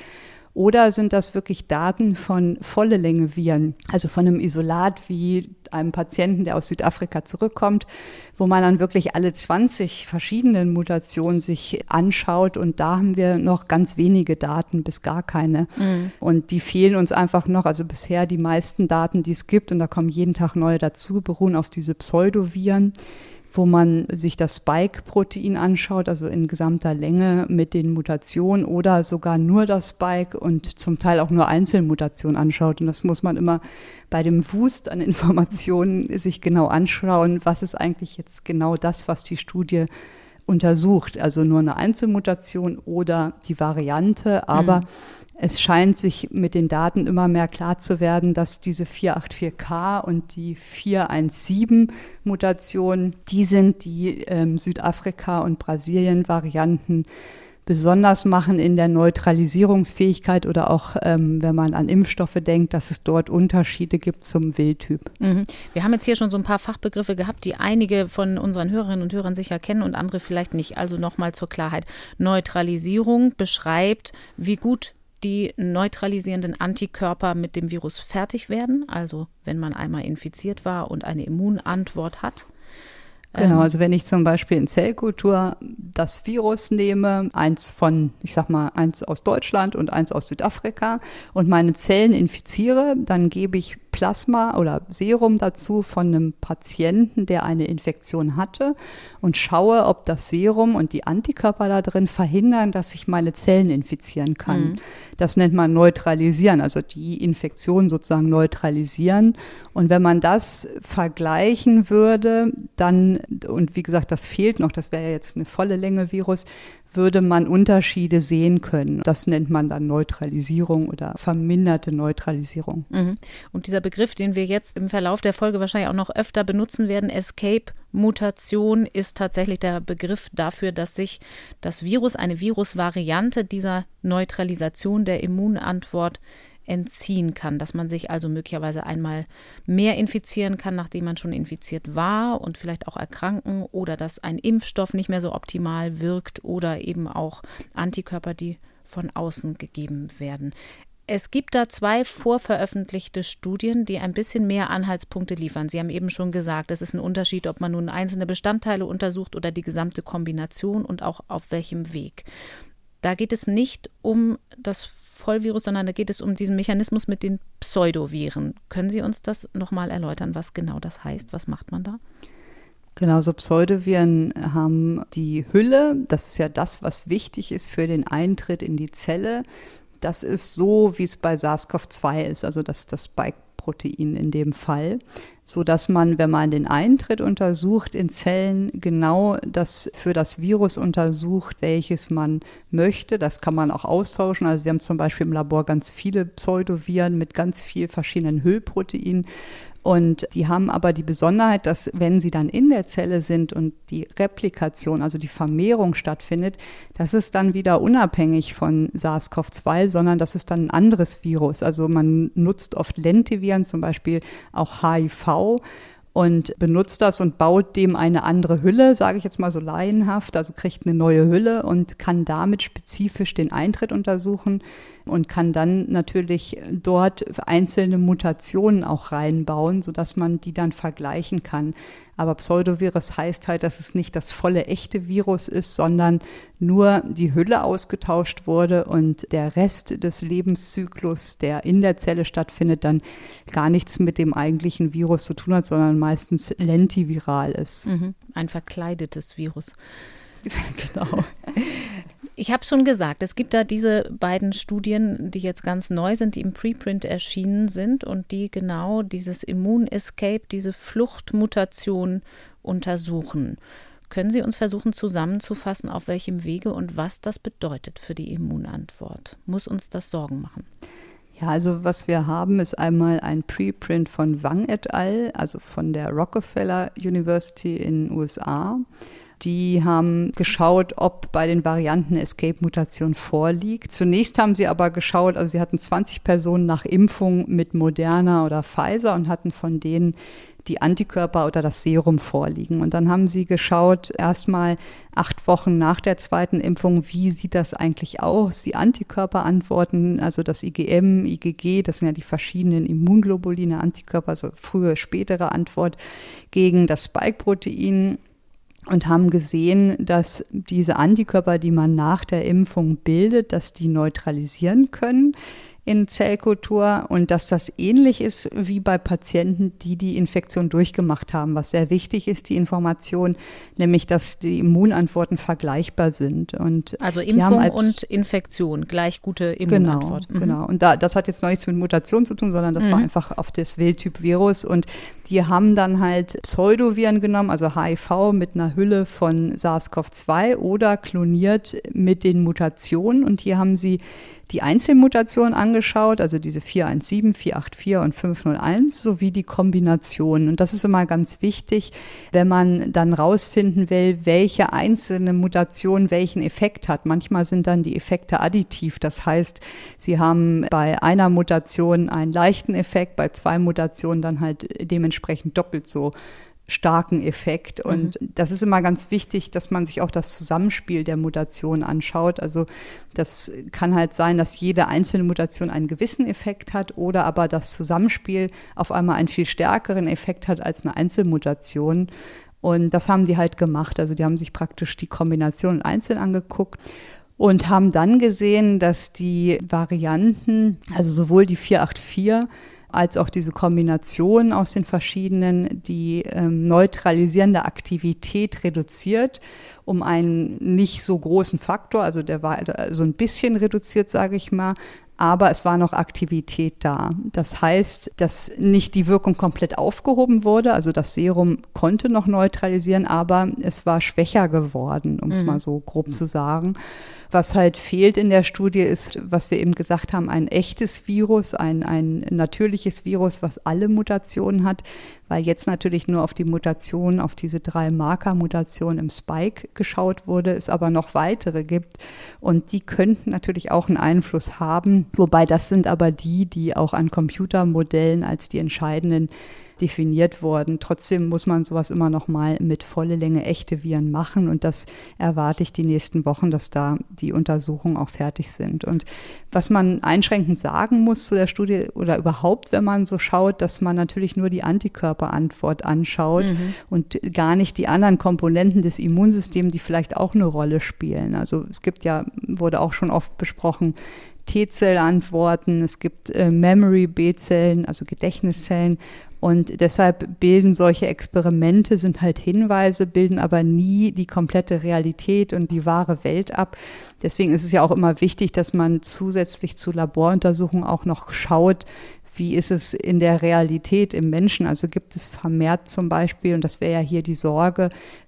Oder sind das wirklich Daten von volle Länge Viren, also von einem Isolat wie einem Patienten, der aus Südafrika zurückkommt, wo man dann wirklich alle 20 verschiedenen Mutationen sich anschaut und da haben wir noch ganz wenige Daten, bis gar keine. Und die fehlen uns einfach noch, also bisher die meisten Daten, die es gibt und da kommen jeden Tag neue dazu, beruhen auf diese Pseudoviren, wo man sich das Spike-Protein anschaut, also in gesamter Länge mit den Mutationen oder sogar nur das Spike und zum Teil auch nur Einzelmutationen anschaut. Und das muss man immer bei dem Wust an Informationen sich genau anschauen, was ist eigentlich jetzt genau das, was die Studie untersucht. Also nur eine Einzelmutation oder die Variante, aber es scheint sich mit den Daten immer mehr klar zu werden, dass diese 484K und die 417-Mutationen, die sind die Südafrika- und Brasilien-Varianten besonders machen in der Neutralisierungsfähigkeit oder auch, wenn man an Impfstoffe denkt, dass es dort Unterschiede gibt zum Wildtyp. Wir haben jetzt hier schon so ein paar Fachbegriffe gehabt, die einige von unseren Hörerinnen und Hörern sicher kennen und andere vielleicht nicht. Also nochmal zur Klarheit. Neutralisierung beschreibt, wie gut die neutralisierenden Antikörper mit dem Virus fertig werden. Also wenn man einmal infiziert war und eine Immunantwort hat. Genau, also wenn ich zum Beispiel in Zellkultur das Virus nehme, eins aus Deutschland und eins aus Südafrika und meine Zellen infiziere, dann gebe ich Plasma oder Serum dazu von einem Patienten, der eine Infektion hatte und schaue, ob das Serum und die Antikörper da drin verhindern, dass ich meine Zellen infizieren kann. Das nennt man Neutralisieren, also die Infektion sozusagen neutralisieren. Und wenn man das vergleichen würde, dann, und wie gesagt, das fehlt noch, das wäre ja jetzt eine volle Länge Virus, würde man Unterschiede sehen können. Das nennt man dann Neutralisierung oder verminderte Neutralisierung. Und dieser Begriff, den wir jetzt im Verlauf der Folge wahrscheinlich auch noch öfter benutzen werden, Escape-Mutation, ist tatsächlich der Begriff dafür, dass sich das Virus, eine Virusvariante dieser Neutralisation der Immunantwort entziehen kann, dass man sich also möglicherweise einmal mehr infizieren kann, nachdem man schon infiziert war und vielleicht auch erkranken oder dass ein Impfstoff nicht mehr so optimal wirkt oder eben auch Antikörper, die von außen gegeben werden. Es gibt da 2 vorveröffentlichte Studien, die ein bisschen mehr Anhaltspunkte liefern. Sie haben eben schon gesagt, es ist ein Unterschied, ob man nun einzelne Bestandteile untersucht oder die gesamte Kombination und auch auf welchem Weg. Da geht es nicht um das Vollvirus, sondern da geht es um diesen Mechanismus mit den Pseudoviren. Können Sie uns das nochmal erläutern, was genau das heißt? Was macht man da? Genau, so Pseudoviren haben die Hülle. Das ist ja das, was wichtig ist für den Eintritt in die Zelle. Das ist so, wie es bei SARS-CoV-2 ist, also das Spike-Protein in dem Fall, so dass man, wenn man den Eintritt untersucht in Zellen, genau das für das Virus untersucht, welches man möchte. Das kann man auch austauschen. Also wir haben zum Beispiel im Labor ganz viele Pseudoviren mit ganz vielen verschiedenen Hüllproteinen. Und die haben aber die Besonderheit, dass wenn sie dann in der Zelle sind und die Replikation, also die Vermehrung stattfindet, das ist dann wieder unabhängig von SARS-CoV-2, sondern das ist dann ein anderes Virus. Also man nutzt oft Lentiviren, zum Beispiel auch HIV, und benutzt das und baut dem eine andere Hülle, sage ich jetzt mal so laienhaft, also kriegt eine neue Hülle und kann damit spezifisch den Eintritt untersuchen und kann dann natürlich dort einzelne Mutationen auch reinbauen, sodass man die dann vergleichen kann. Aber Pseudovirus heißt halt, dass es nicht das volle echte Virus ist, sondern nur die Hülle ausgetauscht wurde und der Rest des Lebenszyklus, der in der Zelle stattfindet, dann gar nichts mit dem eigentlichen Virus zu tun hat, sondern meistens lentiviral ist. Ein verkleidetes Virus. Genau. Ich habe schon gesagt, es gibt da diese beiden Studien, die jetzt ganz neu sind, die im Preprint erschienen sind und die genau dieses Immun-Escape, diese Fluchtmutation untersuchen. Können Sie uns versuchen zusammenzufassen, auf welchem Wege und was das bedeutet für die Immunantwort? Muss uns das Sorgen machen? Ja, also was wir haben, ist einmal ein Preprint von Wang et al., also von der Rockefeller University in den USA. Die haben geschaut, ob bei den Varianten Escape-Mutation vorliegt. Zunächst haben sie aber geschaut, also sie hatten 20 Personen nach Impfung mit Moderna oder Pfizer und hatten von denen die Antikörper oder das Serum vorliegen. Und dann haben sie geschaut, erstmal 8 Wochen nach der zweiten Impfung, wie sieht das eigentlich aus? Die Antikörperantworten, also das IgM, IgG, das sind ja die verschiedenen Immunglobuline, Antikörper, also frühe, spätere Antwort gegen das Spike-Protein. Und haben gesehen, dass diese Antikörper, die man nach der Impfung bildet, dass die neutralisieren können in Zellkultur und dass das ähnlich ist wie bei Patienten, die die Infektion durchgemacht haben. Was sehr wichtig ist, die Information, nämlich, dass die Immunantworten vergleichbar sind. Und also Impfung und Infektion, gleich gute Immunantwort. Genau. Und das hat jetzt noch nichts mit Mutation zu tun, sondern das war einfach auf das Wildtyp-Virus. Und die haben dann halt Pseudoviren genommen, also HIV mit einer Hülle von SARS-CoV-2 oder kloniert mit den Mutationen. Und hier haben sie die Einzelmutationen angeschaut, also diese 417, 484 und 501, sowie die Kombinationen. Und das ist immer ganz wichtig, wenn man dann rausfinden will, welche einzelne Mutation welchen Effekt hat. Manchmal sind dann die Effekte additiv. Das heißt, sie haben bei einer Mutation einen leichten Effekt, bei 2 Mutationen dann halt dementsprechend doppelt so starken Effekt. Und das ist immer ganz wichtig, dass man sich auch das Zusammenspiel der Mutation anschaut. Also das kann halt sein, dass jede einzelne Mutation einen gewissen Effekt hat oder aber das Zusammenspiel auf einmal einen viel stärkeren Effekt hat als eine Einzelmutation. Und das haben die halt gemacht. Also die haben sich praktisch die Kombinationen einzeln angeguckt und haben dann gesehen, dass die Varianten, also sowohl die 484 als auch diese Kombination aus den verschiedenen, die neutralisierende Aktivität reduziert um einen nicht so großen Faktor, also der war so ein bisschen reduziert, sage ich mal, aber es war noch Aktivität da. Das heißt, dass nicht die Wirkung komplett aufgehoben wurde, also das Serum konnte noch neutralisieren, aber es war schwächer geworden, um es mal so grob zu sagen. Was halt fehlt in der Studie ist, was wir eben gesagt haben, ein echtes Virus, ein natürliches Virus, was alle Mutationen hat, weil jetzt natürlich nur auf die Mutationen, auf diese 3 Marker-Mutationen im Spike geschaut wurde, es aber noch weitere gibt und die könnten natürlich auch einen Einfluss haben, wobei das sind aber die auch an Computermodellen als die entscheidenden definiert worden. Trotzdem muss man sowas immer noch mal mit volle Länge echte Viren machen und das erwarte ich die nächsten Wochen, dass da die Untersuchungen auch fertig sind. Und was man einschränkend sagen muss zu der Studie oder überhaupt, wenn man so schaut, dass man natürlich nur die Antikörperantwort anschaut und gar nicht die anderen Komponenten des Immunsystems, die vielleicht auch eine Rolle spielen. Also es gibt ja, wurde auch schon oft besprochen, T-Zellantworten, es gibt Memory-B-Zellen, also Gedächtniszellen. Und deshalb bilden solche Experimente, sind halt Hinweise, bilden aber nie die komplette Realität und die wahre Welt ab. Deswegen ist es ja auch immer wichtig, dass man zusätzlich zu Laboruntersuchungen auch noch schaut, wie ist es in der Realität im Menschen? Also gibt es vermehrt zum Beispiel, und das wäre ja hier die Sorge,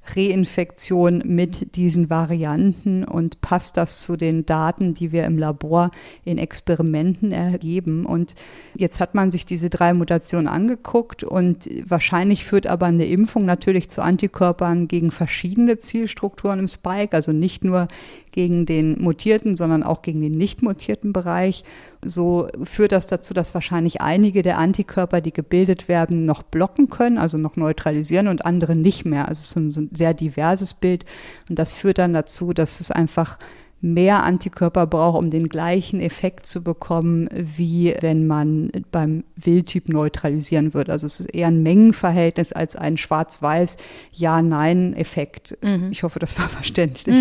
Reinfektion mit diesen Varianten und passt das zu den Daten, die wir im Labor in Experimenten ergeben? Und jetzt hat man sich diese 3 Mutationen angeguckt und wahrscheinlich führt aber eine Impfung natürlich zu Antikörpern gegen verschiedene Zielstrukturen im Spike, also nicht nur gegen den mutierten, sondern auch gegen den nicht mutierten Bereich. So führt das dazu, dass wahrscheinlich einige der Antikörper, die gebildet werden, noch blocken können, also noch neutralisieren und andere nicht mehr. Also es ist ein sehr diverses Bild und das führt dann dazu, dass es einfach mehr Antikörper braucht, um den gleichen Effekt zu bekommen, wie wenn man beim Wildtyp neutralisieren würde. Also es ist eher ein Mengenverhältnis als ein Schwarz-Weiß Ja-Nein-Effekt. Ich hoffe, das war verständlich.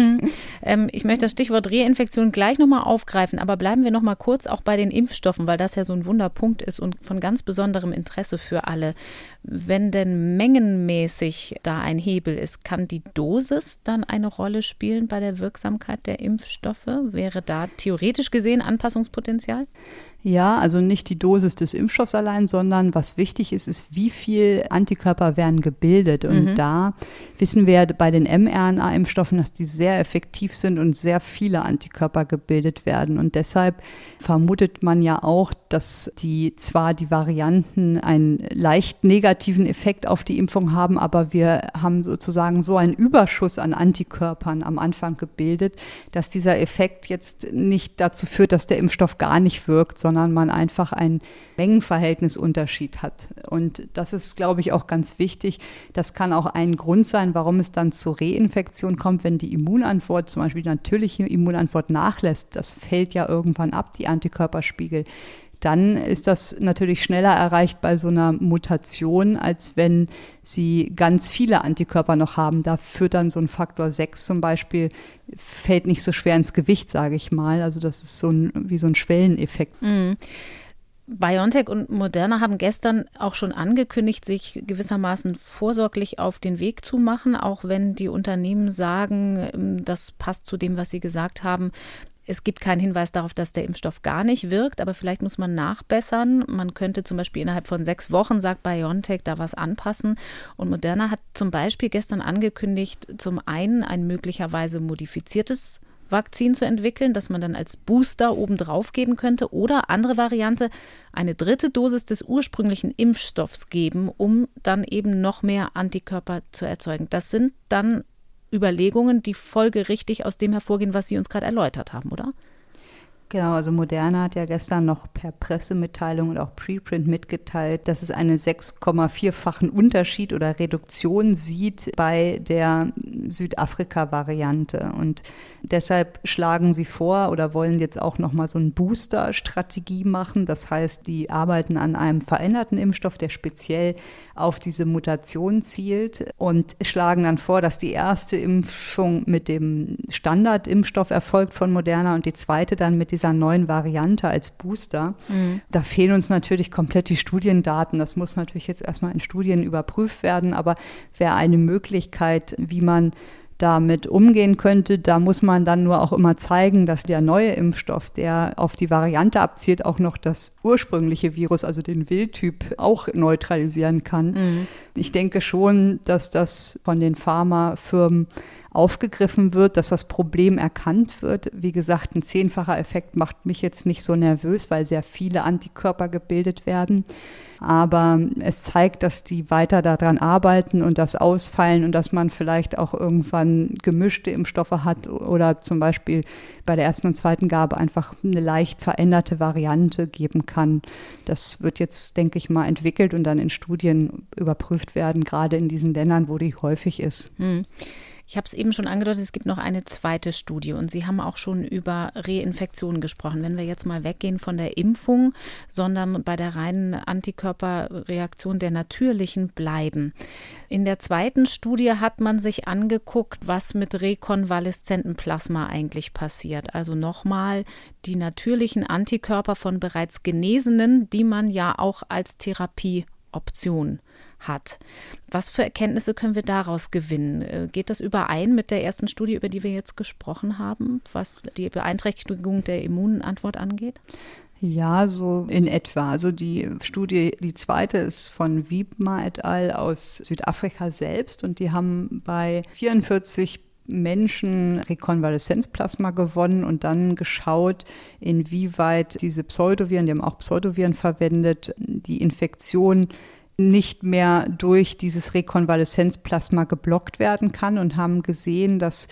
Ich möchte das Stichwort Reinfektion gleich nochmal aufgreifen, aber bleiben wir nochmal kurz auch bei den Impfstoffen, weil das ja so ein Wunderpunkt ist und von ganz besonderem Interesse für alle. Wenn denn mengenmäßig da ein Hebel ist, kann die Dosis dann eine Rolle spielen bei der Wirksamkeit der Impfstoffe? Wäre da theoretisch gesehen Anpassungspotenzial? Ja, also nicht die Dosis des Impfstoffs allein, sondern was wichtig ist, ist, wie viel Antikörper werden gebildet. Und da wissen wir bei den mRNA-Impfstoffen, dass die sehr effektiv sind und sehr viele Antikörper gebildet werden. Und deshalb vermutet man ja auch, dass die Varianten einen leicht negativen Effekt auf die Impfung haben, aber wir haben sozusagen so einen Überschuss an Antikörpern am Anfang gebildet, dass dieser Effekt jetzt nicht dazu führt, dass der Impfstoff gar nicht wirkt, sondern sondern man einfach einen Mengenverhältnisunterschied hat. Und das ist, glaube ich, auch ganz wichtig. Das kann auch ein Grund sein, warum es dann zur Reinfektion kommt, wenn die Immunantwort, zum Beispiel die natürliche Immunantwort nachlässt. Das fällt ja irgendwann ab, die Antikörperspiegel. Dann ist das natürlich schneller erreicht bei so einer Mutation, als wenn sie ganz viele Antikörper noch haben. Da führt dann so ein Faktor 6 zum Beispiel, fällt nicht so schwer ins Gewicht, sage ich mal. Also das ist wie so ein Schwelleneffekt. Mhm. BioNTech und Moderna haben gestern auch schon angekündigt, sich gewissermaßen vorsorglich auf den Weg zu machen, auch wenn die Unternehmen sagen, das passt zu dem, was sie gesagt haben. Es gibt keinen Hinweis darauf, dass der Impfstoff gar nicht wirkt, aber vielleicht muss man nachbessern. Man könnte zum Beispiel innerhalb von 6 Wochen, sagt BioNTech, da was anpassen. Und Moderna hat zum Beispiel gestern angekündigt, zum einen ein möglicherweise modifiziertes Vakzin zu entwickeln, das man dann als Booster obendrauf geben könnte, oder andere Variante, eine 3. Dosis des ursprünglichen Impfstoffs geben, um dann eben noch mehr Antikörper zu erzeugen. Das sind dann Überlegungen, die folgerichtig aus dem hervorgehen, was Sie uns gerade erläutert haben, oder? Genau, also Moderna hat ja gestern noch per Pressemitteilung und auch Preprint mitgeteilt, dass es einen 6,4-fachen Unterschied oder Reduktion sieht bei der Südafrika-Variante. Und deshalb schlagen sie vor oder wollen jetzt auch nochmal so eine Booster-Strategie machen. Das heißt, die arbeiten an einem veränderten Impfstoff, der speziell auf diese Mutation zielt, und schlagen dann vor, dass die erste Impfung mit dem Standardimpfstoff erfolgt von Moderna und die zweite dann mit dieser neuen Variante als Booster. Da fehlen uns natürlich komplett die Studiendaten. Das muss natürlich jetzt erstmal in Studien überprüft werden, aber wäre eine Möglichkeit, wie man damit umgehen könnte. Da muss man dann nur auch immer zeigen, dass der neue Impfstoff, der auf die Variante abzielt, auch noch das ursprüngliche Virus, also den Wildtyp, auch neutralisieren kann. Ich denke schon, dass das von den Pharmafirmen aufgegriffen wird, dass das Problem erkannt wird. Wie gesagt, ein 10-facher Effekt macht mich jetzt nicht so nervös, weil sehr viele Antikörper gebildet werden. Aber es zeigt, dass die weiter daran arbeiten und das ausfallen und dass man vielleicht auch irgendwann gemischte Impfstoffe hat oder zum Beispiel bei der ersten und zweiten Gabe einfach eine leicht veränderte Variante geben kann. Das wird jetzt, denke ich mal, entwickelt und dann in Studien überprüft werden, gerade in diesen Ländern, wo die häufig ist. Ich habe es eben schon angedeutet, es gibt noch eine zweite Studie und Sie haben auch schon über Reinfektionen gesprochen. Wenn wir jetzt mal weggehen von der Impfung, sondern bei der reinen Antikörperreaktion der natürlichen bleiben. In der zweiten Studie hat man sich angeguckt, was mit rekonvaleszentem Plasma eigentlich passiert. Also nochmal die natürlichen Antikörper von bereits Genesenen, die man ja auch als Therapieoption hat. Was für Erkenntnisse können wir daraus gewinnen? Geht das überein mit der ersten Studie, über die wir jetzt gesprochen haben, was die Beeinträchtigung der Immunantwort angeht? Ja, so in etwa. Also die Studie, die zweite ist von Wiedmer et al. Aus Südafrika selbst und die haben bei 44 Menschen Rekonvaleszenzplasma gewonnen und dann geschaut, inwieweit diese Pseudoviren, die haben auch Pseudoviren verwendet, die Infektion nicht mehr durch dieses Rekonvaleszenzplasma geblockt werden kann und haben gesehen, dass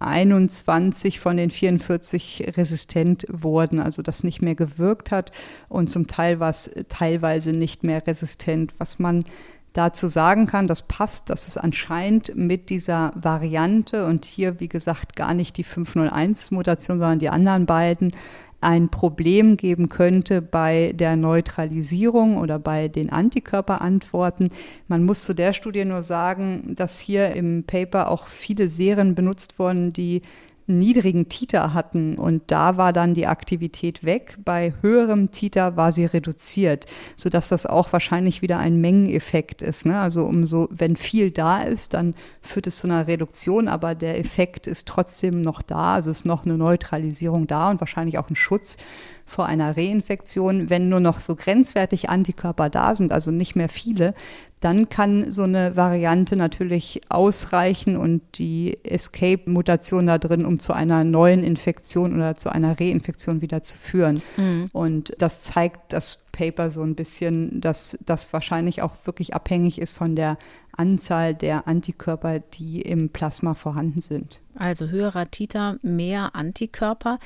21 von den 44 resistent wurden, also das nicht mehr gewirkt hat und zum Teil war es teilweise nicht mehr resistent. Was man dazu sagen kann, das passt, dass es anscheinend mit dieser Variante und hier, wie gesagt, gar nicht die 501-Mutation, sondern die anderen beiden, ein Problem geben könnte bei der Neutralisierung oder bei den Antikörperantworten. Man muss zu der Studie nur sagen, dass hier im Paper auch viele Serien benutzt wurden, die niedrigen Titer hatten und da war dann die Aktivität weg. Bei höherem Titer war sie reduziert, sodass das auch wahrscheinlich wieder ein Mengeneffekt ist, ne? Also wenn viel da ist, dann führt es zu einer Reduktion, aber der Effekt ist trotzdem noch da, also ist noch eine Neutralisierung da und wahrscheinlich auch ein Schutz vor einer Reinfektion. Wenn nur noch so grenzwertig Antikörper da sind, also nicht mehr viele, dann kann so eine Variante natürlich ausreichen und die Escape-Mutation da drin, um zu einer neuen Infektion oder zu einer Reinfektion wieder zu führen. Und das zeigt das Paper so ein bisschen, dass das wahrscheinlich auch wirklich abhängig ist von der Anzahl der Antikörper, die im Plasma vorhanden sind. Also höherer Titer, mehr Antikörper.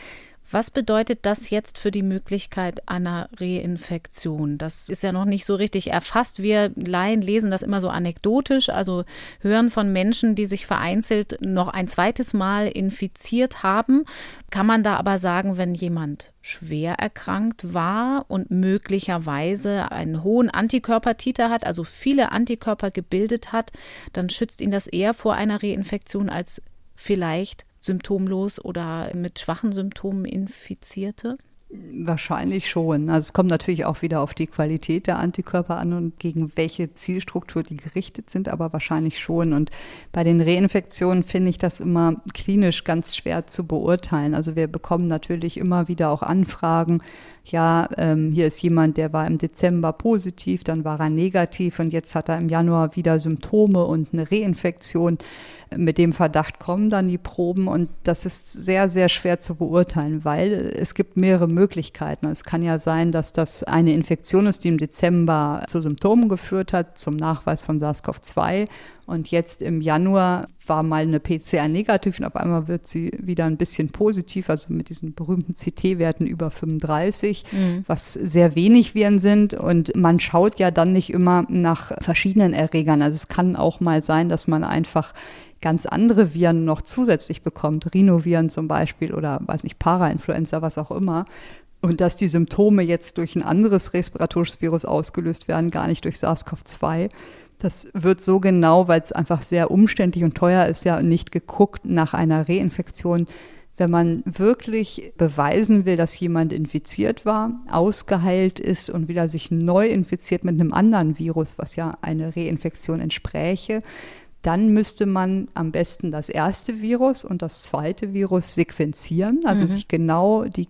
Was bedeutet das jetzt für die Möglichkeit einer Reinfektion? Das ist ja noch nicht so richtig erfasst. Wir Laien lesen das immer so anekdotisch, also hören von Menschen, die sich vereinzelt noch ein zweites Mal infiziert haben. Kann man da aber sagen, wenn jemand schwer erkrankt war und möglicherweise einen hohen Antikörpertiter hat, also viele Antikörper gebildet hat, dann schützt ihn das eher vor einer Reinfektion als vielleicht symptomlos oder mit schwachen Symptomen Infizierte? Wahrscheinlich schon. Also es kommt natürlich auch wieder auf die Qualität der Antikörper an und gegen welche Zielstruktur die gerichtet sind, aber wahrscheinlich schon. Und bei den Reinfektionen finde ich das immer klinisch ganz schwer zu beurteilen. Also wir bekommen natürlich immer wieder auch Anfragen, ja, hier ist jemand, der war im Dezember positiv, dann war er negativ und jetzt hat er im Januar wieder Symptome und eine Reinfektion. Mit dem Verdacht kommen dann die Proben und das ist sehr, sehr schwer zu beurteilen, weil es gibt mehrere Möglichkeiten. Es kann ja sein, dass das eine Infektion ist, die im Dezember zu Symptomen geführt hat, zum Nachweis von SARS-CoV-2. Und jetzt im Januar war mal eine PCR negativ und auf einmal wird sie wieder ein bisschen positiv, also mit diesen berühmten CT-Werten über 35, was sehr wenig Viren sind. Und man schaut ja dann nicht immer nach verschiedenen Erregern. Also es kann auch mal sein, dass man einfach ganz andere Viren noch zusätzlich bekommt, Rhinoviren zum Beispiel oder weiß nicht, Parainfluenza, was auch immer. Und dass die Symptome jetzt durch ein anderes respiratorisches Virus ausgelöst werden, gar nicht durch SARS-CoV-2. Das wird so genau, weil es einfach sehr umständlich und teuer ist, ja nicht geguckt nach einer Reinfektion. Wenn man wirklich beweisen will, dass jemand infiziert war, ausgeheilt ist und wieder sich neu infiziert mit einem anderen Virus, was ja eine Reinfektion entspräche, dann müsste man am besten das erste Virus und das zweite Virus sequenzieren, also sich genau die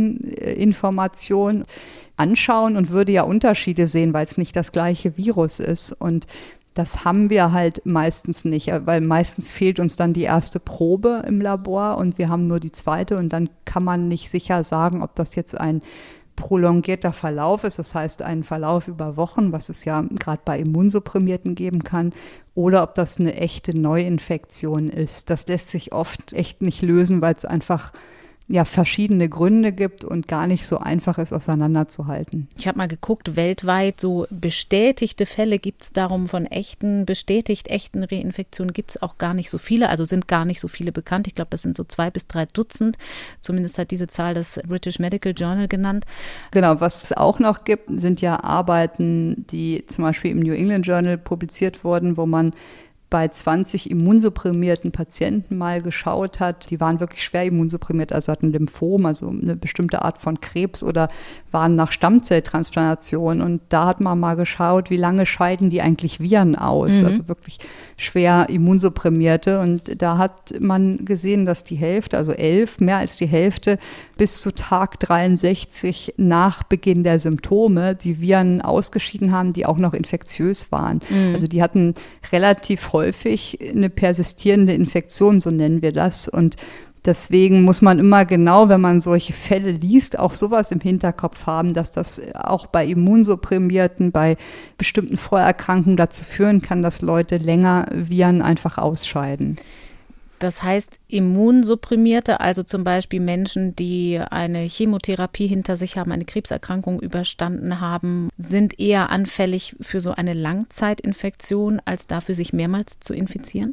Geninformation anschauen und würde ja Unterschiede sehen, weil es nicht das gleiche Virus ist. Und das haben wir halt meistens nicht, weil meistens fehlt uns dann die erste Probe im Labor und wir haben nur die zweite und dann kann man nicht sicher sagen, ob das jetzt ein prolongierter Verlauf ist, das heißt ein Verlauf über Wochen, was es ja gerade bei Immunsupprimierten geben kann, oder ob das eine echte Neuinfektion ist. Das lässt sich oft echt nicht lösen, weil es einfach ja verschiedene Gründe gibt und gar nicht so einfach ist, auseinanderzuhalten. Ich habe mal geguckt, weltweit so bestätigte Fälle gibt es darum von echten Reinfektionen gibt es auch gar nicht so viele, also sind gar nicht so viele bekannt. Ich glaube, das sind so 2 bis 3 Dutzend. Zumindest hat diese Zahl das British Medical Journal genannt. Genau, was es auch noch gibt, sind ja Arbeiten, die zum Beispiel im New England Journal publiziert wurden, wo man bei 20 immunsupprimierten Patienten mal geschaut hat. Die waren wirklich schwer immunsupprimiert, also hatten Lymphom, also eine bestimmte Art von Krebs oder waren nach Stammzelltransplantation. Und da hat man mal geschaut, wie lange scheiden die eigentlich Viren aus, also wirklich schwer immunsupprimierte. Und da hat man gesehen, dass die Hälfte, also 11, mehr als die Hälfte, bis zu Tag 63 nach Beginn der Symptome die Viren ausgeschieden haben, die auch noch infektiös waren. Also die hatten relativ häufig eine persistierende Infektion, so nennen wir das. Und deswegen muss man immer genau, wenn man solche Fälle liest, auch sowas im Hinterkopf haben, dass das auch bei Immunsupprimierten, bei bestimmten Vorerkrankungen dazu führen kann, dass Leute länger Viren einfach ausscheiden. Das heißt, Immunsupprimierte, also zum Beispiel Menschen, die eine Chemotherapie hinter sich haben, eine Krebserkrankung überstanden haben, sind eher anfällig für so eine Langzeitinfektion, als dafür sich mehrmals zu infizieren?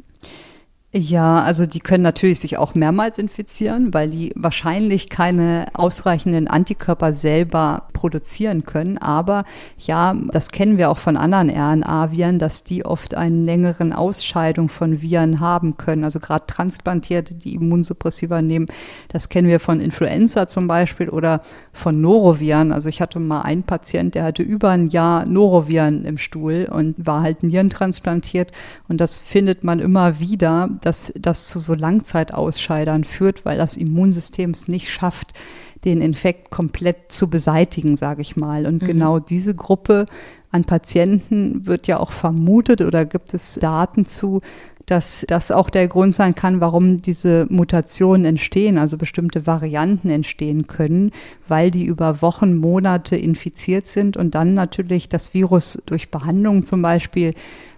Ja, also die können natürlich sich auch mehrmals infizieren, weil die wahrscheinlich keine ausreichenden Antikörper selber produzieren können. Aber ja, das kennen wir auch von anderen RNA-Viren, dass die oft einen längeren Ausscheidung von Viren haben können. Also gerade Transplantierte, die Immunsuppressiva nehmen, das kennen wir von Influenza zum Beispiel oder von Noroviren. Also ich hatte mal einen Patient, der hatte über ein Jahr Noroviren im Stuhl und war halt nierentransplantiert. Und das findet man immer wieder, dass das zu so Langzeitausscheidern führt, weil das Immunsystem es nicht schafft, den Infekt komplett zu beseitigen, sage ich mal. Und genau diese Gruppe an Patienten wird ja auch vermutet oder gibt es Daten zu, dass das auch der Grund sein kann, warum diese Mutationen entstehen, also bestimmte Varianten entstehen können, weil die über Wochen, Monate infiziert sind und dann natürlich das Virus durch Behandlung zum Beispiel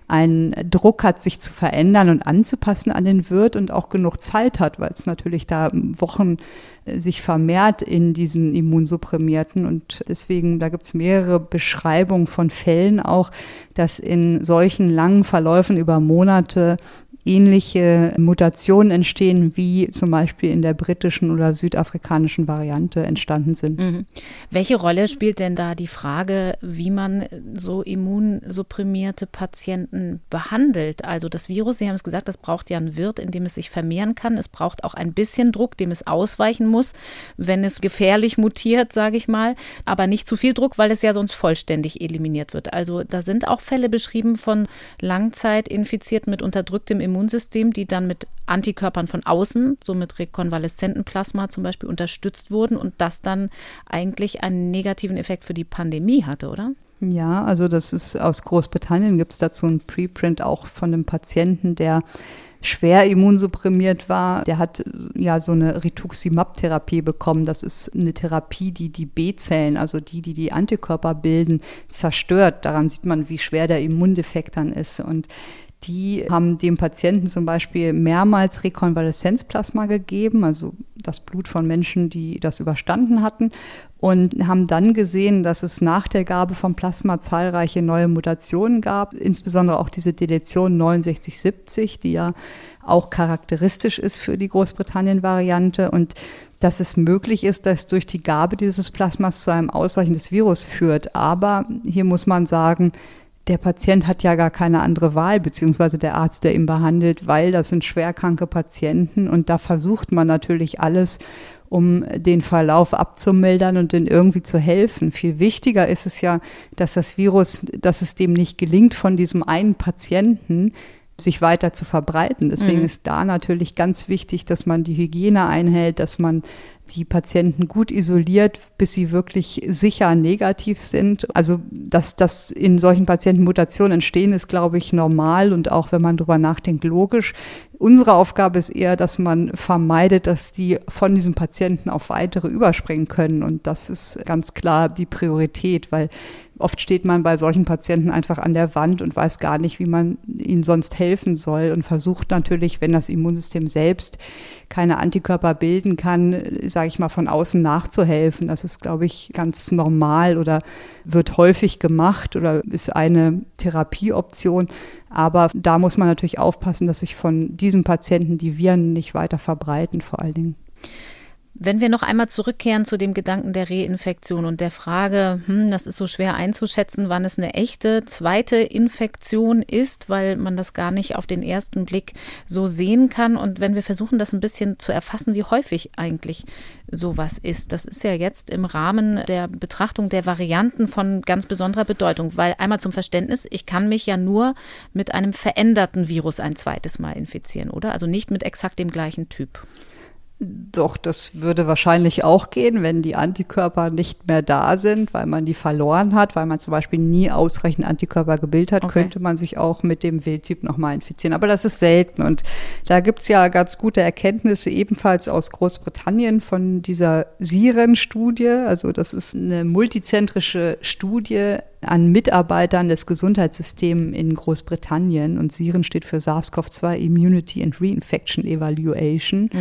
einen Druck hat, sich zu verändern und anzupassen an den Wirt und auch genug Zeit hat, weil es natürlich da Wochen sich vermehrt in diesen Immunsupprimierten. Und deswegen, da gibt es mehrere Beschreibungen von Fällen auch, dass in solchen langen Verläufen über Monate ähnliche Mutationen entstehen, wie zum Beispiel in der britischen oder südafrikanischen Variante entstanden sind. Mhm. Welche Rolle spielt denn da die Frage, wie man so immunsupprimierte Patienten behandelt? Also das Virus, Sie haben es gesagt, das braucht ja einen Wirt, in dem es sich vermehren kann. Es braucht auch ein bisschen Druck, dem es ausweichen muss, wenn es gefährlich mutiert, sage ich mal. Aber nicht zu viel Druck, weil es ja sonst vollständig eliminiert wird. Also da sind auch Fälle beschrieben von Langzeitinfizierten mit unterdrücktem Immunsystem, die dann mit Antikörpern von außen, so mit rekonvaleszenten Plasma zum Beispiel, unterstützt wurden und das dann eigentlich einen negativen Effekt für die Pandemie hatte, oder? Ja, also das ist aus Großbritannien, gibt es dazu ein Preprint auch von einem Patienten, der schwer immunsupprimiert war. Der hat ja so eine Rituximab-Therapie bekommen. Das ist eine Therapie, die die B-Zellen, also die Antikörper bilden, zerstört. Daran sieht man, wie schwer der Immundefekt dann ist. Und die haben dem Patienten zum Beispiel mehrmals Rekonvaleszenzplasma gegeben, also das Blut von Menschen, die das überstanden hatten, und haben dann gesehen, dass es nach der Gabe von Plasma zahlreiche neue Mutationen gab, insbesondere auch diese Deletion 6970, die ja auch charakteristisch ist für die Großbritannien-Variante, und dass es möglich ist, dass durch die Gabe dieses Plasmas zu einem Ausweichen des Virus führt. Aber hier muss man sagen, der Patient hat ja gar keine andere Wahl, beziehungsweise der Arzt, der ihn behandelt, weil das sind schwerkranke Patienten und da versucht man natürlich alles, um den Verlauf abzumildern und denen irgendwie zu helfen. Viel wichtiger ist es ja, dass das Virus, dass es dem nicht gelingt, von diesem einen Patienten sich weiter zu verbreiten. Deswegen ist da natürlich ganz wichtig, dass man die Hygiene einhält, dass man die Patienten gut isoliert, bis sie wirklich sicher negativ sind. Also, dass in solchen Patienten Mutationen entstehen, ist, glaube ich, normal und auch, wenn man drüber nachdenkt, logisch. Unsere Aufgabe ist eher, dass man vermeidet, dass die von diesem Patienten auf weitere überspringen können. Und das ist ganz klar die Priorität, weil oft steht man bei solchen Patienten einfach an der Wand und weiß gar nicht, wie man ihnen sonst helfen soll und versucht natürlich, wenn das Immunsystem selbst keine Antikörper bilden kann, sage ich mal, von außen nachzuhelfen. Das ist, glaube ich, ganz normal oder wird häufig gemacht oder ist eine Therapieoption. Aber da muss man natürlich aufpassen, dass sich von diesen Patienten die Viren nicht weiter verbreiten, vor allen Dingen. Wenn wir noch einmal zurückkehren zu dem Gedanken der Reinfektion und der Frage, das ist so schwer einzuschätzen, wann es eine echte zweite Infektion ist, weil man das gar nicht auf den ersten Blick so sehen kann. Und wenn wir versuchen, das ein bisschen zu erfassen, wie häufig eigentlich sowas ist, das ist ja jetzt im Rahmen der Betrachtung der Varianten von ganz besonderer Bedeutung, weil einmal zum Verständnis, ich kann mich ja nur mit einem veränderten Virus ein zweites Mal infizieren, oder? Also nicht mit exakt dem gleichen Typ. Doch, das würde wahrscheinlich auch gehen, wenn die Antikörper nicht mehr da sind, weil man die verloren hat, weil man zum Beispiel nie ausreichend Antikörper gebildet hat, könnte man sich auch mit dem Wildtyp nochmal infizieren. Aber das ist selten und da gibt's ja ganz gute Erkenntnisse ebenfalls aus Großbritannien von dieser SIREN-Studie. Also das ist eine multizentrische Studie an Mitarbeitern des Gesundheitssystems in Großbritannien und SIREN steht für SARS-CoV-2 Immunity and Reinfection Evaluation.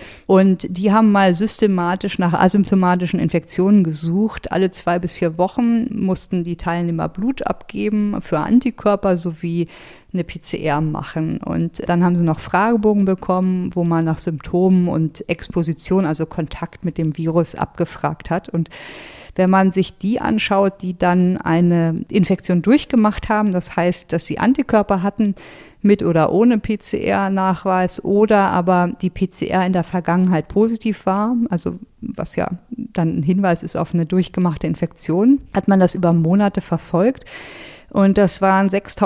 Und die haben mal systematisch nach asymptomatischen Infektionen gesucht. Alle 2 bis 4 Wochen mussten die Teilnehmer Blut abgeben für Antikörper sowie eine PCR machen. Und dann haben sie noch Fragebogen bekommen, wo man nach Symptomen und Exposition, also Kontakt mit dem Virus, abgefragt hat. Und wenn man sich die anschaut, die dann eine Infektion durchgemacht haben, das heißt, dass sie Antikörper hatten, mit oder ohne PCR-Nachweis oder aber die PCR in der Vergangenheit positiv war, also was ja dann ein Hinweis ist auf eine durchgemachte Infektion, hat man das über Monate verfolgt. Und das waren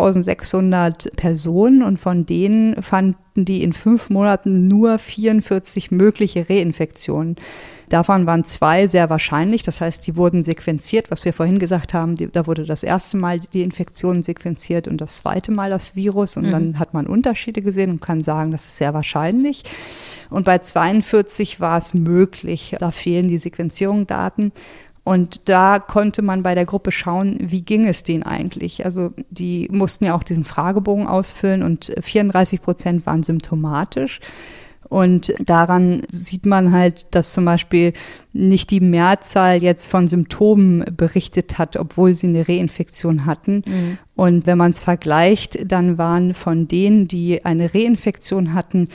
6.600 Personen und von denen fanden die in 5 Monaten nur 44 mögliche Reinfektionen. Davon waren 2 sehr wahrscheinlich, das heißt, die wurden sequenziert, was wir vorhin gesagt haben, da wurde das erste Mal die Infektion sequenziert und das zweite Mal das Virus und dann hat man Unterschiede gesehen und kann sagen, das ist sehr wahrscheinlich. Und bei 42 war es möglich, da fehlen die Sequenzierungsdaten. Und da konnte man bei der Gruppe schauen, wie ging es denen eigentlich. Also die mussten ja auch diesen Fragebogen ausfüllen und 34% waren symptomatisch. Und daran sieht man halt, dass zum Beispiel nicht die Mehrzahl jetzt von Symptomen berichtet hat, obwohl sie eine Reinfektion hatten. Mhm. Und wenn man es vergleicht, dann waren von denen, die eine Reinfektion hatten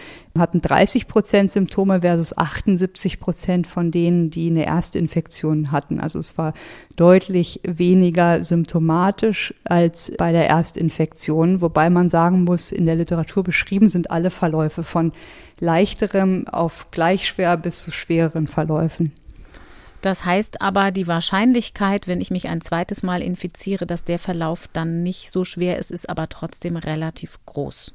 30% Symptome versus 78% von denen, die eine Erstinfektion hatten. Also es war deutlich weniger symptomatisch als bei der Erstinfektion, wobei man sagen muss, in der Literatur beschrieben sind alle Verläufe von leichterem auf gleich schwer bis zu schwereren Verläufen. Das heißt aber, die Wahrscheinlichkeit, wenn ich mich ein zweites Mal infiziere, dass der Verlauf dann nicht so schwer ist aber trotzdem relativ groß.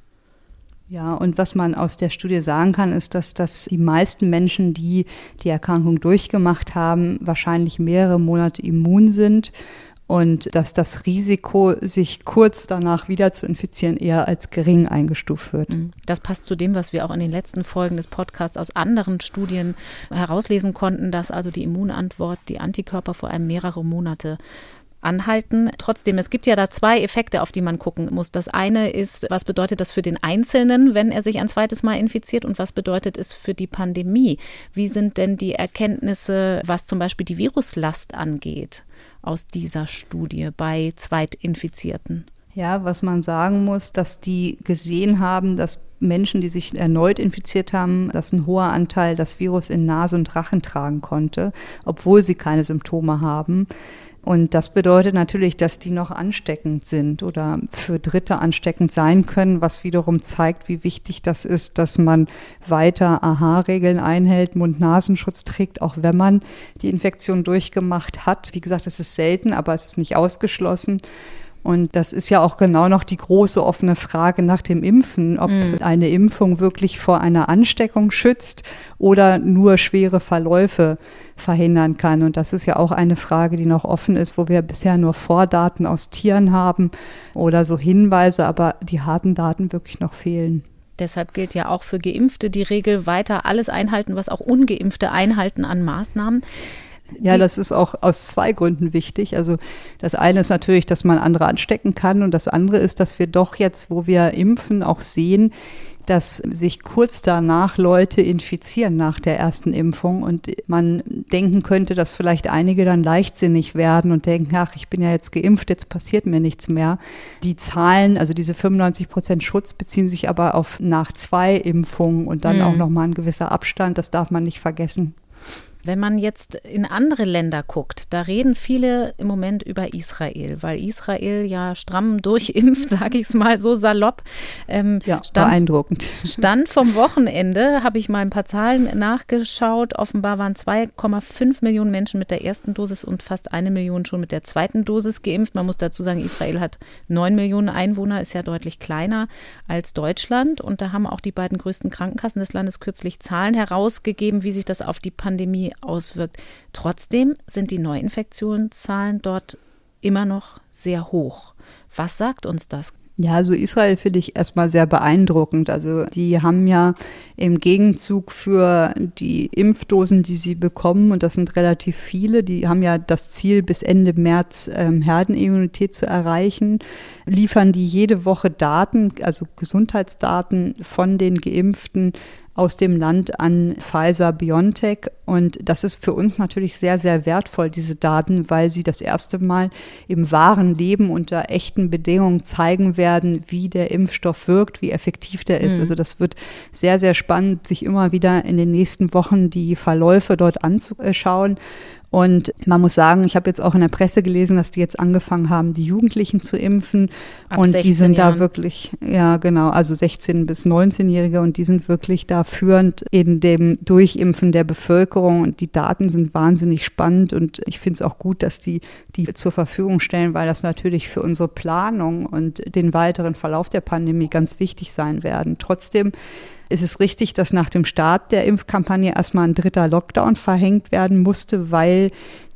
Ja, und was man aus der Studie sagen kann, ist, dass die meisten Menschen, die die Erkrankung durchgemacht haben, wahrscheinlich mehrere Monate immun sind und dass das Risiko, sich kurz danach wieder zu infizieren, eher als gering eingestuft wird. Das passt zu dem, was wir auch in den letzten Folgen des Podcasts aus anderen Studien herauslesen konnten, dass also die Immunantwort, die Antikörper vor allem mehrere Monate anhalten. Trotzdem, es gibt ja da zwei Effekte, auf die man gucken muss. Das eine ist, was bedeutet das für den Einzelnen, wenn er sich ein zweites Mal infiziert und was bedeutet es für die Pandemie? Wie sind denn die Erkenntnisse, was zum Beispiel die Viruslast angeht, aus dieser Studie bei Zweitinfizierten? Ja, was man sagen muss, dass die gesehen haben, dass Menschen, die sich erneut infiziert haben, dass ein hoher Anteil das Virus in Nase und Rachen tragen konnte, obwohl sie keine Symptome haben. Und das bedeutet natürlich, dass die noch ansteckend sind oder für Dritte ansteckend sein können, was wiederum zeigt, wie wichtig das ist, dass man weiter AHA-Regeln einhält, Mund-Nasenschutz trägt, auch wenn man die Infektion durchgemacht hat. Wie gesagt, es ist selten, aber es ist nicht ausgeschlossen. Und das ist ja auch genau noch die große offene Frage nach dem Impfen, ob eine Impfung wirklich vor einer Ansteckung schützt oder nur schwere Verläufe verhindern kann. Und das ist ja auch eine Frage, die noch offen ist, wo wir bisher nur Vordaten aus Tieren haben oder so Hinweise, aber die harten Daten wirklich noch fehlen. Deshalb gilt ja auch für Geimpfte die Regel, weiter alles einhalten, was auch Ungeimpfte einhalten an Maßnahmen. Ja, das ist auch aus zwei Gründen wichtig. Also das eine ist natürlich, dass man andere anstecken kann und das andere ist, dass wir doch jetzt, wo wir impfen, auch sehen, dass sich kurz danach Leute infizieren nach der ersten Impfung und man denken könnte, dass vielleicht einige dann leichtsinnig werden und denken, ach, ich bin ja jetzt geimpft, jetzt passiert mir nichts mehr. Die Zahlen, also diese 95% Schutz beziehen sich aber auf nach 2 Impfungen und dann auch nochmal ein gewisser Abstand, das darf man nicht vergessen. Wenn man jetzt in andere Länder guckt, da reden viele im Moment über Israel, weil Israel ja stramm durchimpft, sage ich es mal so salopp. Ja, beeindruckend. Stand vom Wochenende, habe ich mal ein paar Zahlen nachgeschaut. Offenbar waren 2,5 Millionen Menschen mit der ersten Dosis und fast 1 Million schon mit der zweiten Dosis geimpft. Man muss dazu sagen, Israel hat 9 Millionen Einwohner, ist ja deutlich kleiner als Deutschland. Und da haben auch die beiden größten Krankenkassen des Landes kürzlich Zahlen herausgegeben, wie sich das auf die Pandemie auswirkt. Trotzdem sind die Neuinfektionszahlen dort immer noch sehr hoch. Was sagt uns das? Ja, also Israel finde ich erstmal sehr beeindruckend. Also die haben ja im Gegenzug für die Impfdosen, die sie bekommen, und das sind relativ viele, die haben ja das Ziel, bis Ende März Herdenimmunität zu erreichen, liefern die jede Woche Daten, also Gesundheitsdaten von den Geimpften aus dem Land an Pfizer-BioNTech. Und das ist für uns natürlich sehr, sehr wertvoll, diese Daten, weil sie das erste Mal im wahren Leben unter echten Bedingungen zeigen werden, wie der Impfstoff wirkt, wie effektiv der ist. Also das wird sehr, sehr spannend, sich immer wieder in den nächsten Wochen die Verläufe dort anzuschauen. Und man muss sagen, ich habe jetzt auch in der Presse gelesen, dass die jetzt angefangen haben, die Jugendlichen zu impfen. Ab und die sind Jahren. Da wirklich, ja genau, also 16- bis 19-Jährige und die sind wirklich da führend in dem Durchimpfen der Bevölkerung. Und die Daten sind wahnsinnig spannend und ich finde es auch gut, dass die zur Verfügung stellen, weil das natürlich für unsere Planung und den weiteren Verlauf der Pandemie ganz wichtig sein werden. Trotzdem ist es richtig, dass nach dem Start der Impfkampagne erstmal ein 3. Lockdown verhängt werden musste, weil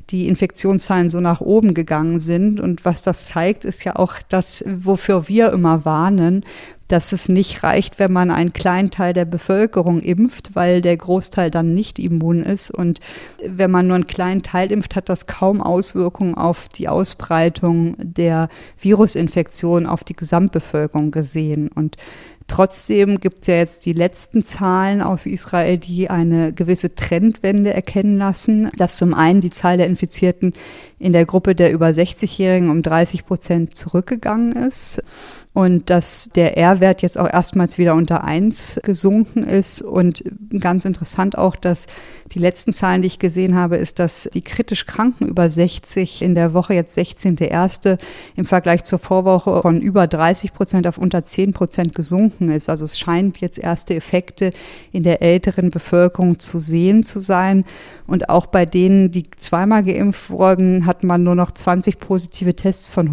die Infektionszahlen so nach oben gegangen sind. Und was das zeigt, ist ja auch das, wofür wir immer warnen, dass es nicht reicht, wenn man einen kleinen Teil der Bevölkerung impft, weil der Großteil dann nicht immun ist. Und wenn man nur einen kleinen Teil impft, hat das kaum Auswirkungen auf die Ausbreitung der Virusinfektion auf die Gesamtbevölkerung gesehen. Und trotzdem gibt es ja jetzt die letzten Zahlen aus Israel, die eine gewisse Trendwende erkennen lassen, dass zum einen die Zahl der Infizierten in der Gruppe der über 60-Jährigen um 30% zurückgegangen ist und dass der R-Wert jetzt auch erstmals wieder unter 1 gesunken ist. Und ganz interessant auch, dass die letzten Zahlen, die ich gesehen habe, ist, dass die kritisch Kranken über 60 in der Woche jetzt 16.1. im Vergleich zur Vorwoche von über 30% auf unter 10% gesunken ist. Also es scheint jetzt erste Effekte in der älteren Bevölkerung zu sehen zu sein. Und auch bei denen, die zweimal geimpft wurden, hat man nur noch 20 positive Tests von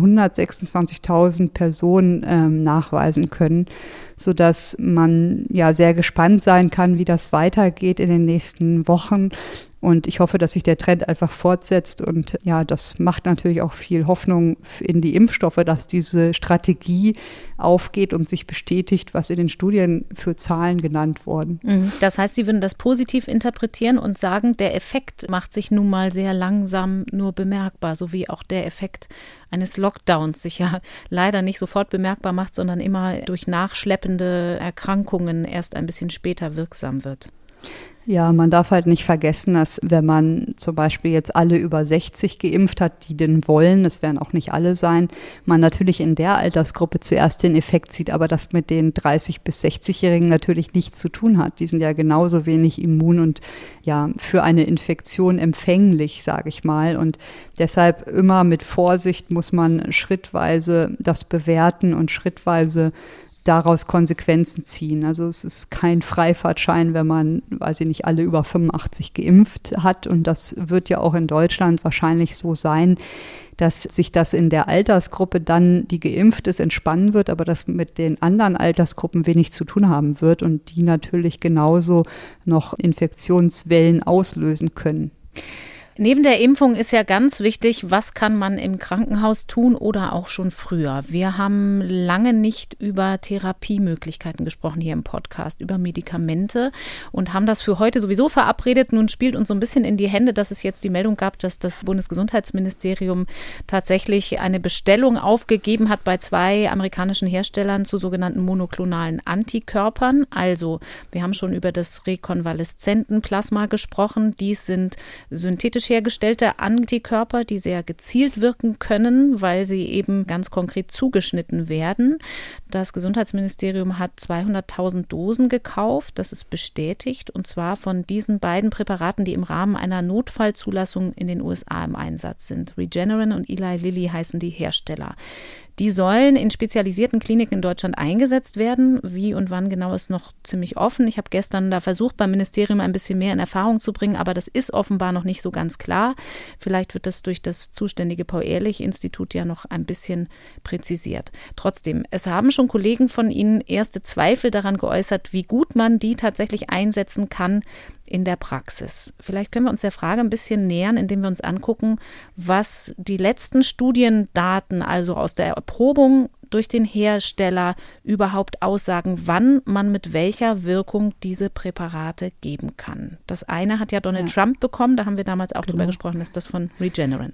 126.000 Personen nachweisen können, sodass man ja sehr gespannt sein kann, wie das weitergeht in den nächsten Wochen. Und ich hoffe, dass sich der Trend einfach fortsetzt. Und ja, das macht natürlich auch viel Hoffnung in die Impfstoffe, dass diese Strategie aufgeht und sich bestätigt, was in den Studien für Zahlen genannt wurden. Das heißt, Sie würden das positiv interpretieren und sagen, der Effekt macht sich nun mal sehr langsam nur bemerkbar, so wie auch der Effekt eines Lockdowns sich ja leider nicht sofort bemerkbar macht, sondern immer durch nachschleppende Erkrankungen erst ein bisschen später wirksam wird. Ja, man darf halt nicht vergessen, dass wenn man zum Beispiel jetzt alle über 60 geimpft hat, die denn wollen, es werden auch nicht alle sein, man natürlich in der Altersgruppe zuerst den Effekt sieht, aber das mit den 30- bis 60-Jährigen natürlich nichts zu tun hat. Die sind ja genauso wenig immun und ja für eine Infektion empfänglich, sage ich mal. Und deshalb immer mit Vorsicht muss man schrittweise das bewerten und schrittweise daraus Konsequenzen ziehen. Also es ist kein Freifahrtschein, wenn man, weiß ich nicht, alle über 85 geimpft hat. Und das wird ja auch in Deutschland wahrscheinlich so sein, dass sich das in der Altersgruppe dann, die geimpft ist, entspannen wird, aber das mit den anderen Altersgruppen wenig zu tun haben wird und die natürlich genauso noch Infektionswellen auslösen können. Neben der Impfung ist ja ganz wichtig, was kann man im Krankenhaus tun oder auch schon früher. Wir haben lange nicht über Therapiemöglichkeiten gesprochen hier im Podcast, über Medikamente und haben das für heute sowieso verabredet. Nun spielt uns so ein bisschen in die Hände, dass es jetzt die Meldung gab, dass das Bundesgesundheitsministerium tatsächlich eine Bestellung aufgegeben hat bei 2 amerikanischen Herstellern zu sogenannten monoklonalen Antikörpern. Also wir haben schon über das Rekonvaleszentenplasma gesprochen. Dies sind synthetisch hergestellte Antikörper, die sehr gezielt wirken können, weil sie eben ganz konkret zugeschnitten werden. Das Gesundheitsministerium hat 200.000 Dosen gekauft, das ist bestätigt, und zwar von diesen beiden Präparaten, die im Rahmen einer Notfallzulassung in den USA im Einsatz sind. Regeneron und Eli Lilly heißen die Hersteller. Die sollen in spezialisierten Kliniken in Deutschland eingesetzt werden. Wie und wann genau ist noch ziemlich offen. Ich habe gestern da versucht, beim Ministerium ein bisschen mehr in Erfahrung zu bringen, aber das ist offenbar noch nicht so ganz klar. Vielleicht wird das durch das zuständige Paul-Ehrlich-Institut ja noch ein bisschen präzisiert. Trotzdem, es haben schon Kollegen von Ihnen erste Zweifel daran geäußert, wie gut man die tatsächlich einsetzen kann in der Praxis. Vielleicht können wir uns der Frage ein bisschen nähern, indem wir uns angucken, was die letzten Studiendaten, also aus der Erprobung durch den Hersteller, überhaupt aussagen, wann man mit welcher Wirkung diese Präparate geben kann. Das eine hat ja Donald Trump bekommen, da haben wir damals auch drüber gesprochen, das ist das von Regeneron.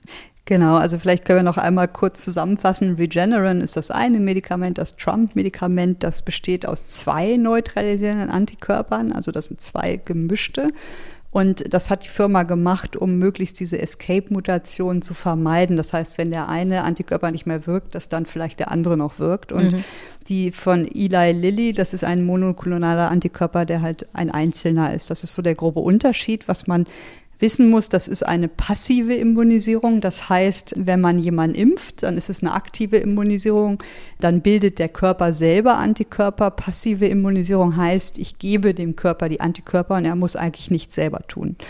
Genau, also vielleicht können wir noch einmal kurz zusammenfassen. Regeneron ist das eine Medikament, das Trump-Medikament, das besteht aus 2 neutralisierenden Antikörpern, also das sind 2 gemischte. Und das hat die Firma gemacht, um möglichst diese Escape-Mutation zu vermeiden. Das heißt, wenn der eine Antikörper nicht mehr wirkt, dass dann vielleicht der andere noch wirkt. Und die von Eli Lilly, das ist ein monoklonaler Antikörper, der halt ein einzelner ist. Das ist so der grobe Unterschied, was man wissen muss, das ist eine passive Immunisierung. Das heißt, wenn man jemanden impft, dann ist es eine aktive Immunisierung. Dann bildet der Körper selber Antikörper. Passive Immunisierung heißt, ich gebe dem Körper die Antikörper und er muss eigentlich nichts selber tun.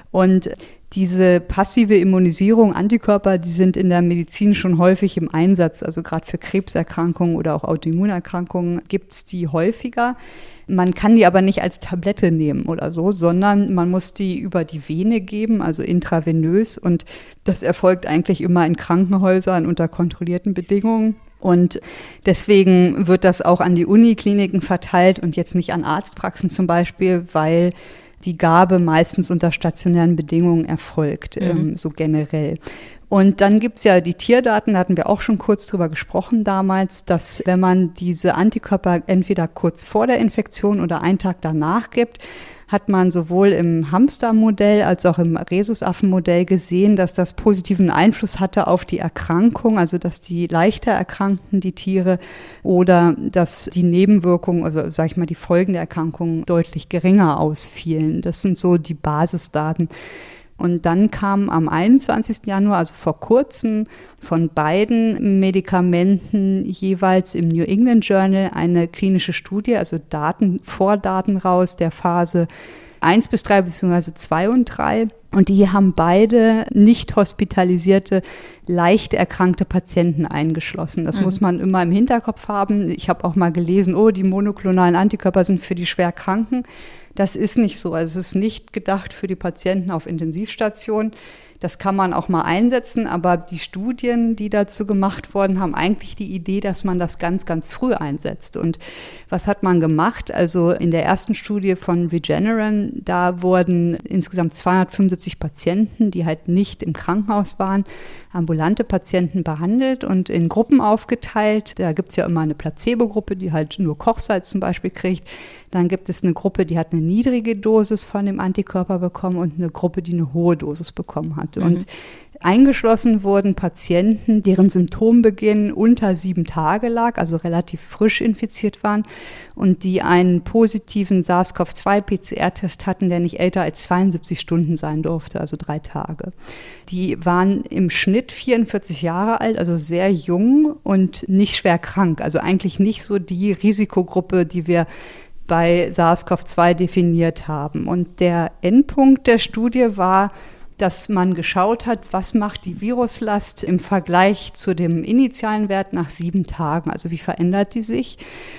Und diese passive Immunisierung, Antikörper, die sind in der Medizin schon häufig im Einsatz. Also gerade für Krebserkrankungen oder auch Autoimmunerkrankungen gibt es die häufiger. Man kann die aber nicht als Tablette nehmen oder so, sondern man muss die über die Vene geben, also intravenös. Und das erfolgt eigentlich immer in Krankenhäusern unter kontrollierten Bedingungen. Und deswegen wird das auch an die Unikliniken verteilt und jetzt nicht an Arztpraxen zum Beispiel, weil die Gabe meistens unter stationären Bedingungen erfolgt, so generell. Und dann gibt's ja die Tierdaten, da hatten wir auch schon kurz drüber gesprochen damals, dass wenn man diese Antikörper entweder kurz vor der Infektion oder einen Tag danach gibt, hat man sowohl im Hamstermodell als auch im Rhesusaffenmodell gesehen, dass das positiven Einfluss hatte auf die Erkrankung, also dass die leichter erkrankten, die Tiere, oder dass die Nebenwirkungen, also sag ich mal, die Folgen der Erkrankung deutlich geringer ausfielen. Das sind so die Basisdaten. Und dann kam am 21. Januar, also vor kurzem, von beiden Medikamenten jeweils im New England Journal eine klinische Studie, also Vordaten raus der Phase 1 bis 3 bzw. 2 und 3. Und die haben beide nicht hospitalisierte, leicht erkrankte Patienten eingeschlossen. Das muss man immer im Hinterkopf haben. Ich habe auch mal gelesen, die monoklonalen Antikörper sind für die Schwerkranken. Das ist nicht so. Also es ist nicht gedacht für die Patienten auf Intensivstationen. Das kann man auch mal einsetzen, aber die Studien, die dazu gemacht wurden, haben eigentlich die Idee, dass man das ganz, ganz früh einsetzt. Und was hat man gemacht? Also in der ersten Studie von Regeneron, da wurden insgesamt 275 Patienten, die halt nicht im Krankenhaus waren, ambulante Patienten behandelt und in Gruppen aufgeteilt. Da gibt's ja immer eine Placebo-Gruppe, die halt nur Kochsalz zum Beispiel kriegt. Dann gibt es eine Gruppe, die hat eine niedrige Dosis von dem Antikörper bekommen und eine Gruppe, die eine hohe Dosis bekommen hat. Und eingeschlossen wurden Patienten, deren Symptombeginn unter 7 Tage lag, also relativ frisch infiziert waren und die einen positiven SARS-CoV-2-PCR-Test hatten, der nicht älter als 72 Stunden sein durfte, also 3 Tage. Die waren im Schnitt 44 Jahre alt, also sehr jung und nicht schwer krank, also eigentlich nicht so die Risikogruppe, die wir bei SARS-CoV-2 definiert haben. Und der Endpunkt der Studie war, dass man geschaut hat, was macht die Viruslast im Vergleich zu dem initialen Wert nach 7 Tagen, also wie verändert die sich?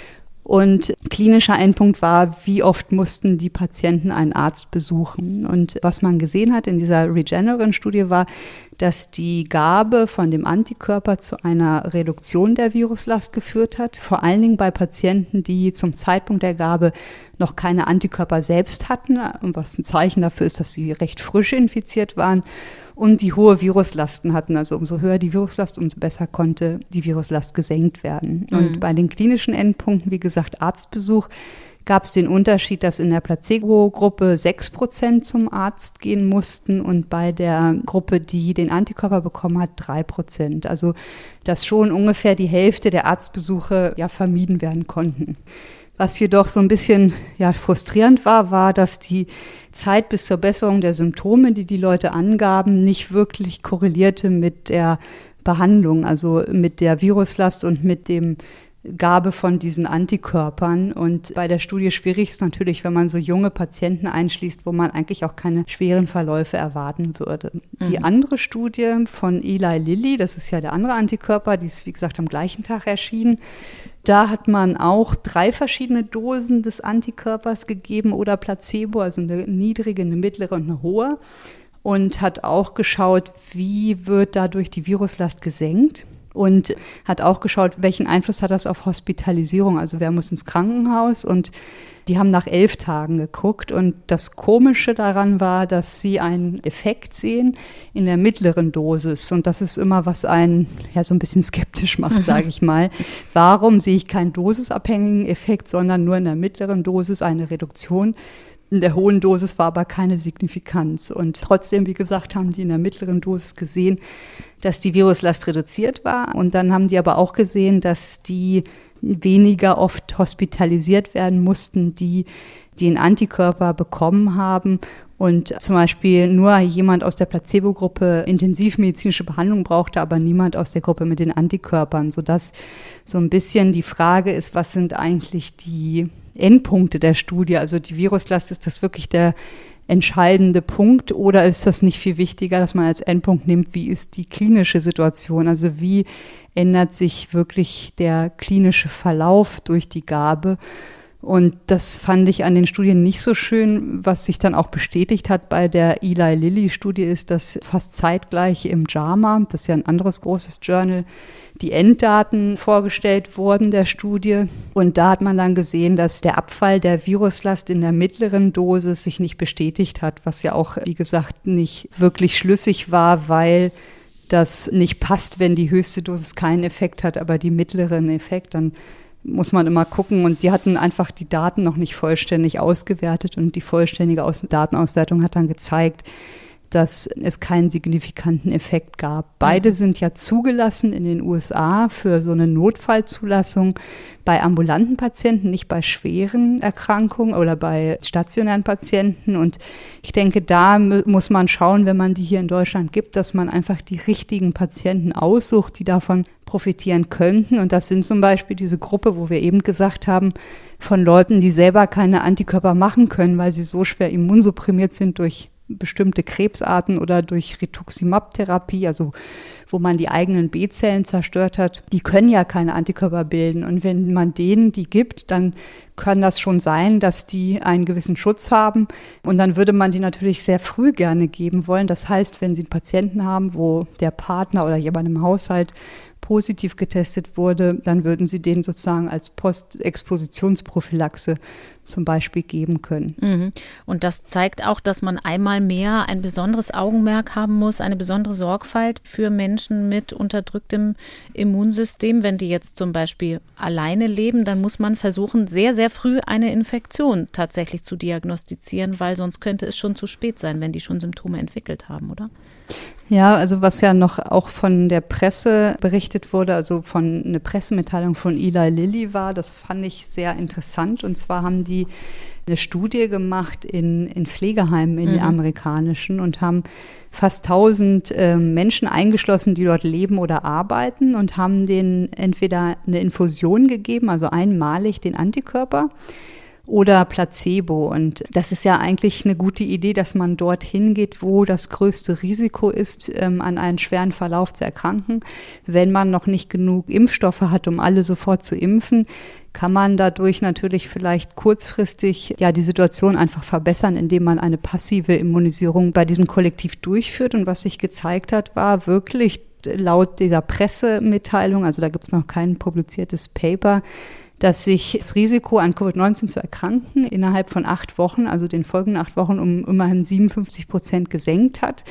Und klinischer Endpunkt war, wie oft mussten die Patienten einen Arzt besuchen. Und was man gesehen hat in dieser Regeneron-Studie war, dass die Gabe von dem Antikörper zu einer Reduktion der Viruslast geführt hat, vor allen Dingen bei Patienten, die zum Zeitpunkt der Gabe noch keine Antikörper selbst hatten, was ein Zeichen dafür ist, dass sie recht frisch infiziert waren und die hohe Viruslasten hatten. Also umso höher die Viruslast, umso besser konnte die Viruslast gesenkt werden. Und bei den klinischen Endpunkten, wie gesagt, Arztbesuch, gab es den Unterschied, dass in der Placebo-Gruppe 6% zum Arzt gehen mussten und bei der Gruppe, die den Antikörper bekommen hat, 3%. Also dass schon ungefähr die Hälfte der Arztbesuche vermieden werden konnten. Was jedoch so ein bisschen frustrierend war, dass die Zeit bis zur Besserung der Symptome, die die Leute angaben, nicht wirklich korrelierte mit der Behandlung, also mit der Viruslast und mit dem Gabe von diesen Antikörpern. Und bei der Studie schwierig ist natürlich, wenn man so junge Patienten einschließt, wo man eigentlich auch keine schweren Verläufe erwarten würde. Die andere Studie von Eli Lilly, das ist ja der andere Antikörper, die ist wie gesagt am gleichen Tag erschienen. Da hat man auch 3 verschiedene Dosen des Antikörpers gegeben oder Placebo, also eine niedrige, eine mittlere und eine hohe. Und hat auch geschaut, wie wird dadurch die Viruslast gesenkt. Und hat auch geschaut, welchen Einfluss hat das auf Hospitalisierung, also wer muss ins Krankenhaus, und die haben nach 11 Tagen geguckt und das Komische daran war, dass sie einen Effekt sehen in der mittleren Dosis und das ist immer, was einen so ein bisschen skeptisch macht, sage ich mal. Warum sehe ich keinen dosisabhängigen Effekt, sondern nur in der mittleren Dosis eine Reduktion? In der hohen Dosis war aber keine Signifikanz. Und trotzdem, wie gesagt, haben die in der mittleren Dosis gesehen, dass die Viruslast reduziert war. Und dann haben die aber auch gesehen, dass die weniger oft hospitalisiert werden mussten, die den Antikörper bekommen haben. Und zum Beispiel nur jemand aus der Placebo-Gruppe intensivmedizinische Behandlung brauchte, aber niemand aus der Gruppe mit den Antikörpern, sodass so ein bisschen die Frage ist, was sind eigentlich die Endpunkte der Studie? Also die Viruslast, ist das wirklich der entscheidende Punkt, oder ist das nicht viel wichtiger, dass man als Endpunkt nimmt, wie ist die klinische Situation, also wie ändert sich wirklich der klinische Verlauf durch die Gabe? Und das fand ich an den Studien nicht so schön. Was sich dann auch bestätigt hat bei der Eli Lilly-Studie ist, dass fast zeitgleich im JAMA, das ist ja ein anderes großes Journal, die Enddaten vorgestellt wurden der Studie. Und da hat man dann gesehen, dass der Abfall der Viruslast in der mittleren Dosis sich nicht bestätigt hat, was ja auch, wie gesagt, nicht wirklich schlüssig war, weil das nicht passt, wenn die höchste Dosis keinen Effekt hat, aber die mittlere einen Effekt, dann muss man immer gucken. Und die hatten einfach die Daten noch nicht vollständig ausgewertet und die vollständige Datenauswertung hat dann gezeigt, dass es keinen signifikanten Effekt gab. Beide sind ja zugelassen in den USA für so eine Notfallzulassung bei ambulanten Patienten, nicht bei schweren Erkrankungen oder bei stationären Patienten. Und ich denke, da muss man schauen, wenn man die hier in Deutschland gibt, dass man einfach die richtigen Patienten aussucht, die davon profitieren könnten. Und das sind zum Beispiel diese Gruppe, wo wir eben gesagt haben, von Leuten, die selber keine Antikörper machen können, weil sie so schwer immunsupprimiert sind durch bestimmte Krebsarten oder durch Rituximab-Therapie, also wo man die eigenen B-Zellen zerstört hat, die können ja keine Antikörper bilden. Und wenn man denen die gibt, dann kann das schon sein, dass die einen gewissen Schutz haben. Und dann würde man die natürlich sehr früh gerne geben wollen. Das heißt, wenn Sie einen Patienten haben, wo der Partner oder jemand im Haushalt positiv getestet wurde, dann würden Sie den sozusagen als Postexpositionsprophylaxe zum Beispiel geben können. Und das zeigt auch, dass man einmal mehr ein besonderes Augenmerk haben muss, eine besondere Sorgfalt für Menschen mit unterdrücktem Immunsystem. Wenn die jetzt zum Beispiel alleine leben, dann muss man versuchen, sehr, sehr früh eine Infektion tatsächlich zu diagnostizieren, weil sonst könnte es schon zu spät sein, wenn die schon Symptome entwickelt haben, oder? Ja, also was ja noch auch von der Presse berichtet wurde, also von einer Pressemitteilung von Eli Lilly war, das fand ich sehr interessant. Und zwar haben die eine Studie gemacht in Pflegeheimen, in den amerikanischen, und haben fast 1000 Menschen eingeschlossen, die dort leben oder arbeiten, und haben denen entweder eine Infusion gegeben, also einmalig den Antikörper, oder Placebo. Und das ist ja eigentlich eine gute Idee, dass man dorthin geht, wo das größte Risiko ist, an einen schweren Verlauf zu erkranken. Wenn man noch nicht genug Impfstoffe hat, um alle sofort zu impfen, kann man dadurch natürlich vielleicht kurzfristig die Situation einfach verbessern, indem man eine passive Immunisierung bei diesem Kollektiv durchführt. Und was sich gezeigt hat, war wirklich laut dieser Pressemitteilung, also da gibt es noch kein publiziertes Paper, dass sich das Risiko, an Covid-19 zu erkranken, innerhalb von 8 Wochen, also den folgenden 8 Wochen, um immerhin 57% gesenkt hat.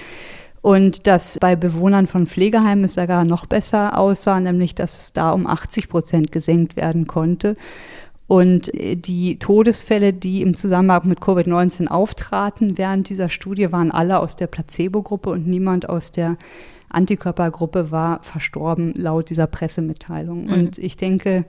Und dass bei Bewohnern von Pflegeheimen es sogar noch besser aussah, nämlich dass es da um 80% gesenkt werden konnte. Und die Todesfälle, die im Zusammenhang mit Covid-19 auftraten während dieser Studie, waren alle aus der Placebo-Gruppe und niemand aus der Antikörpergruppe war verstorben, laut dieser Pressemitteilung. Und ich denke,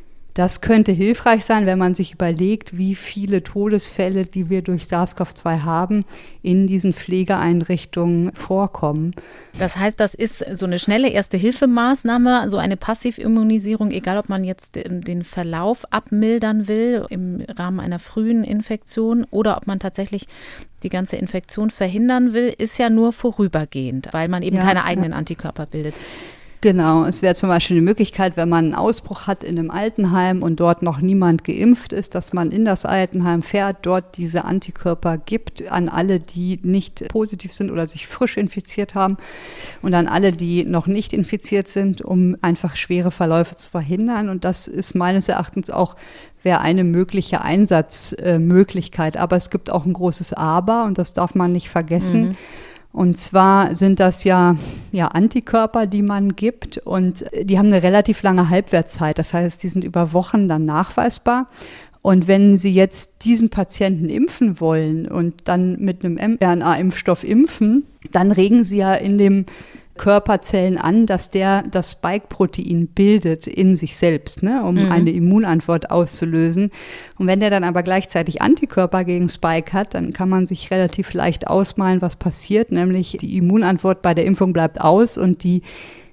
das könnte hilfreich sein, wenn man sich überlegt, wie viele Todesfälle, die wir durch SARS-CoV-2 haben, in diesen Pflegeeinrichtungen vorkommen. Das heißt, das ist so eine schnelle Erste-Hilfe-Maßnahme, so eine Passivimmunisierung, egal ob man jetzt den Verlauf abmildern will im Rahmen einer frühen Infektion oder ob man tatsächlich die ganze Infektion verhindern will, ist ja nur vorübergehend, weil man eben keine eigenen Antikörper bildet. Genau, es wäre zum Beispiel eine Möglichkeit, wenn man einen Ausbruch hat in einem Altenheim und dort noch niemand geimpft ist, dass man in das Altenheim fährt, dort diese Antikörper gibt an alle, die nicht positiv sind oder sich frisch infiziert haben, und an alle, die noch nicht infiziert sind, um einfach schwere Verläufe zu verhindern. Und das ist meines Erachtens auch, wäre eine mögliche Einsatzmöglichkeit. Aber es gibt auch ein großes Aber, und das darf man nicht vergessen. Und zwar sind das ja Antikörper, die man gibt, und die haben eine relativ lange Halbwertszeit. Das heißt, die sind über Wochen dann nachweisbar. Und wenn Sie jetzt diesen Patienten impfen wollen und dann mit einem mRNA-Impfstoff impfen, dann regen Sie ja in dem Körperzellen an, dass der das Spike-Protein bildet in sich selbst, um eine Immunantwort auszulösen. Und wenn der dann aber gleichzeitig Antikörper gegen Spike hat, dann kann man sich relativ leicht ausmalen, was passiert, nämlich die Immunantwort bei der Impfung bleibt aus und die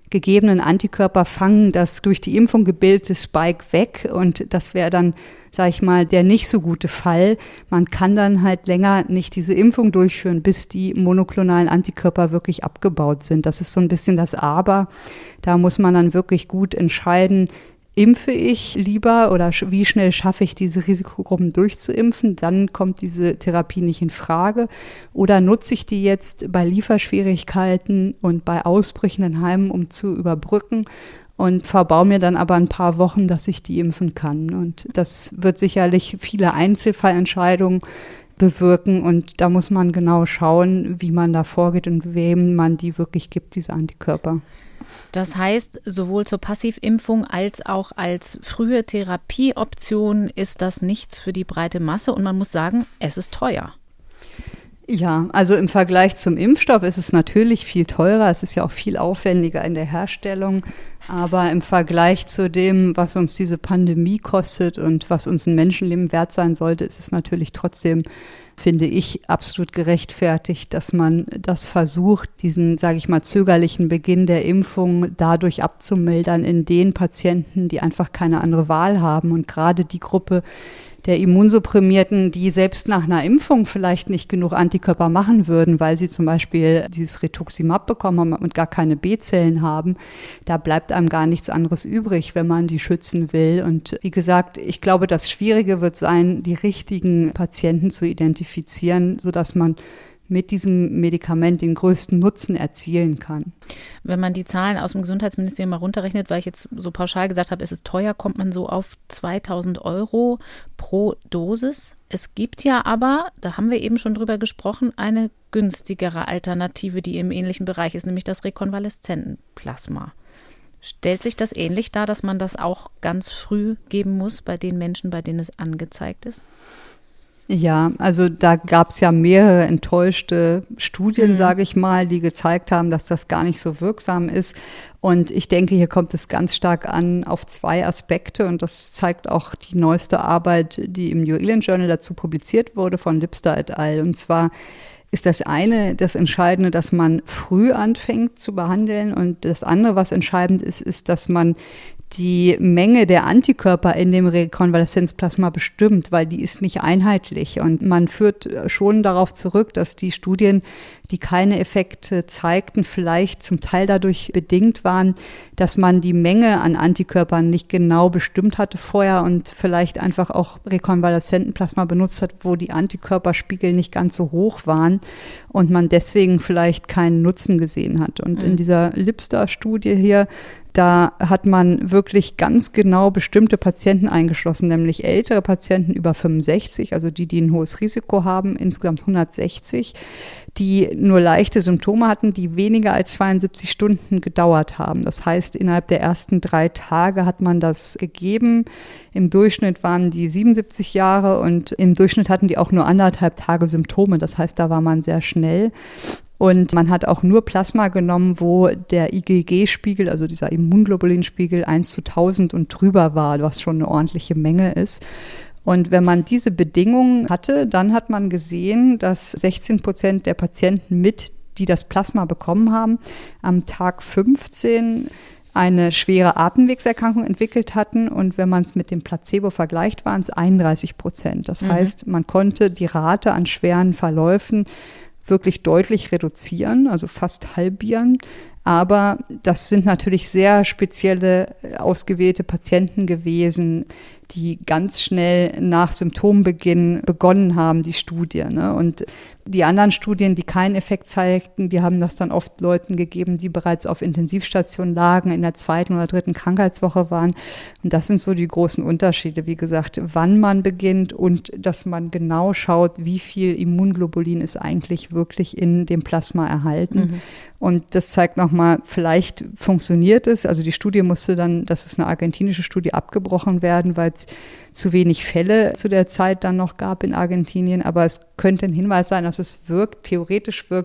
gegebenen Antikörper fangen das durch die Impfung gebildete Spike weg und das wäre dann, sage ich mal, der nicht so gute Fall. Man kann dann halt länger nicht diese Impfung durchführen, bis die monoklonalen Antikörper wirklich abgebaut sind. Das ist so ein bisschen das Aber. Da muss man dann wirklich gut entscheiden, impfe ich lieber oder wie schnell schaffe ich diese Risikogruppen durchzuimpfen, dann kommt diese Therapie nicht in Frage. Oder nutze ich die jetzt bei Lieferschwierigkeiten und bei Ausbrüchen in Heimen, um zu überbrücken und verbaue mir dann aber ein paar Wochen, dass ich die impfen kann. Und das wird sicherlich viele Einzelfallentscheidungen bewirken und da muss man genau schauen, wie man da vorgeht und wem man die wirklich gibt, diese Antikörper. Das heißt, sowohl zur Passivimpfung als auch als frühe Therapieoption ist das nichts für die breite Masse und man muss sagen, es ist teuer. Ja, also im Vergleich zum Impfstoff ist es natürlich viel teurer. Es ist ja auch viel aufwendiger in der Herstellung. Aber im Vergleich zu dem, was uns diese Pandemie kostet und was uns ein Menschenleben wert sein sollte, ist es natürlich trotzdem, finde ich, absolut gerechtfertigt, dass man das versucht, diesen, sage ich mal, zögerlichen Beginn der Impfung dadurch abzumildern in den Patienten, die einfach keine andere Wahl haben. Und gerade die Gruppe der Immunsupprimierten, die selbst nach einer Impfung vielleicht nicht genug Antikörper machen würden, weil sie zum Beispiel dieses Rituximab bekommen haben und gar keine B-Zellen haben, da bleibt einem gar nichts anderes übrig, wenn man die schützen will. Und wie gesagt, ich glaube, das Schwierige wird sein, die richtigen Patienten zu identifizieren, sodass man mit diesem Medikament den größten Nutzen erzielen kann. Wenn man die Zahlen aus dem Gesundheitsministerium mal runterrechnet, weil ich jetzt so pauschal gesagt habe, es ist teuer, kommt man so auf 2.000 € pro Dosis. Es gibt ja aber, da haben wir eben schon drüber gesprochen, eine günstigere Alternative, die im ähnlichen Bereich ist, nämlich das Rekonvaleszentenplasma. Stellt sich das ähnlich dar, dass man das auch ganz früh geben muss bei den Menschen, bei denen es angezeigt ist? Ja, also da gab es ja mehrere enttäuschte Studien, sage ich mal, die gezeigt haben, dass das gar nicht so wirksam ist. Und ich denke, hier kommt es ganz stark an auf zwei Aspekte. Und das zeigt auch die neueste Arbeit, die im New England Journal dazu publiziert wurde von Lipster et al. Und zwar ist das eine, das Entscheidende, dass man früh anfängt zu behandeln. Und das andere, was entscheidend ist, ist, dass man die Menge der Antikörper in dem Rekonvaleszenzplasma bestimmt, weil die ist nicht einheitlich. Und man führt schon darauf zurück, dass die Studien, die keine Effekte zeigten, vielleicht zum Teil dadurch bedingt waren, dass man die Menge an Antikörpern nicht genau bestimmt hatte vorher und vielleicht einfach auch Rekonvaleszentenplasma benutzt hat, wo die Antikörperspiegel nicht ganz so hoch waren und man deswegen vielleicht keinen Nutzen gesehen hat. Und in dieser Lipster-Studie hier, da hat man wirklich ganz genau bestimmte Patienten eingeschlossen, nämlich ältere Patienten über 65, also die ein hohes Risiko haben, insgesamt 160, die nur leichte Symptome hatten, die weniger als 72 Stunden gedauert haben. Das heißt, innerhalb der ersten 3 Tage hat man das gegeben. Im Durchschnitt waren die 77 Jahre und im Durchschnitt hatten die auch nur 1,5 Tage Symptome. Das heißt, da war man sehr schnell. Und man hat auch nur Plasma genommen, wo der IgG-Spiegel, also dieser Immunglobulinspiegel 1:1000 und drüber war, was schon eine ordentliche Menge ist. Und wenn man diese Bedingungen hatte, dann hat man gesehen, dass 16% der Patienten die das Plasma bekommen haben, am Tag 15 eine schwere Atemwegserkrankung entwickelt hatten. Und wenn man es mit dem Placebo vergleicht, waren es 31%. Das heißt, man konnte die Rate an schweren Verläufen wirklich deutlich reduzieren, also fast halbieren. Aber das sind natürlich sehr spezielle, ausgewählte Patienten gewesen, die ganz schnell nach Symptombeginn begonnen haben, die Studie. Ne? Und die anderen Studien, die keinen Effekt zeigten, die haben das dann oft Leuten gegeben, die bereits auf Intensivstationen lagen, in der 2. oder 3. Krankheitswoche waren. Und das sind so die großen Unterschiede. Wie gesagt, wann man beginnt und dass man genau schaut, wie viel Immunglobulin ist eigentlich wirklich in dem Plasma erhalten. Und das zeigt nochmal, vielleicht funktioniert es. Also die Studie musste dann, das ist eine argentinische Studie, abgebrochen werden, weil es zu wenig Fälle zu der Zeit dann noch gab in Argentinien. Aber es könnte ein Hinweis sein, dass es wirkt, theoretisch wirkt,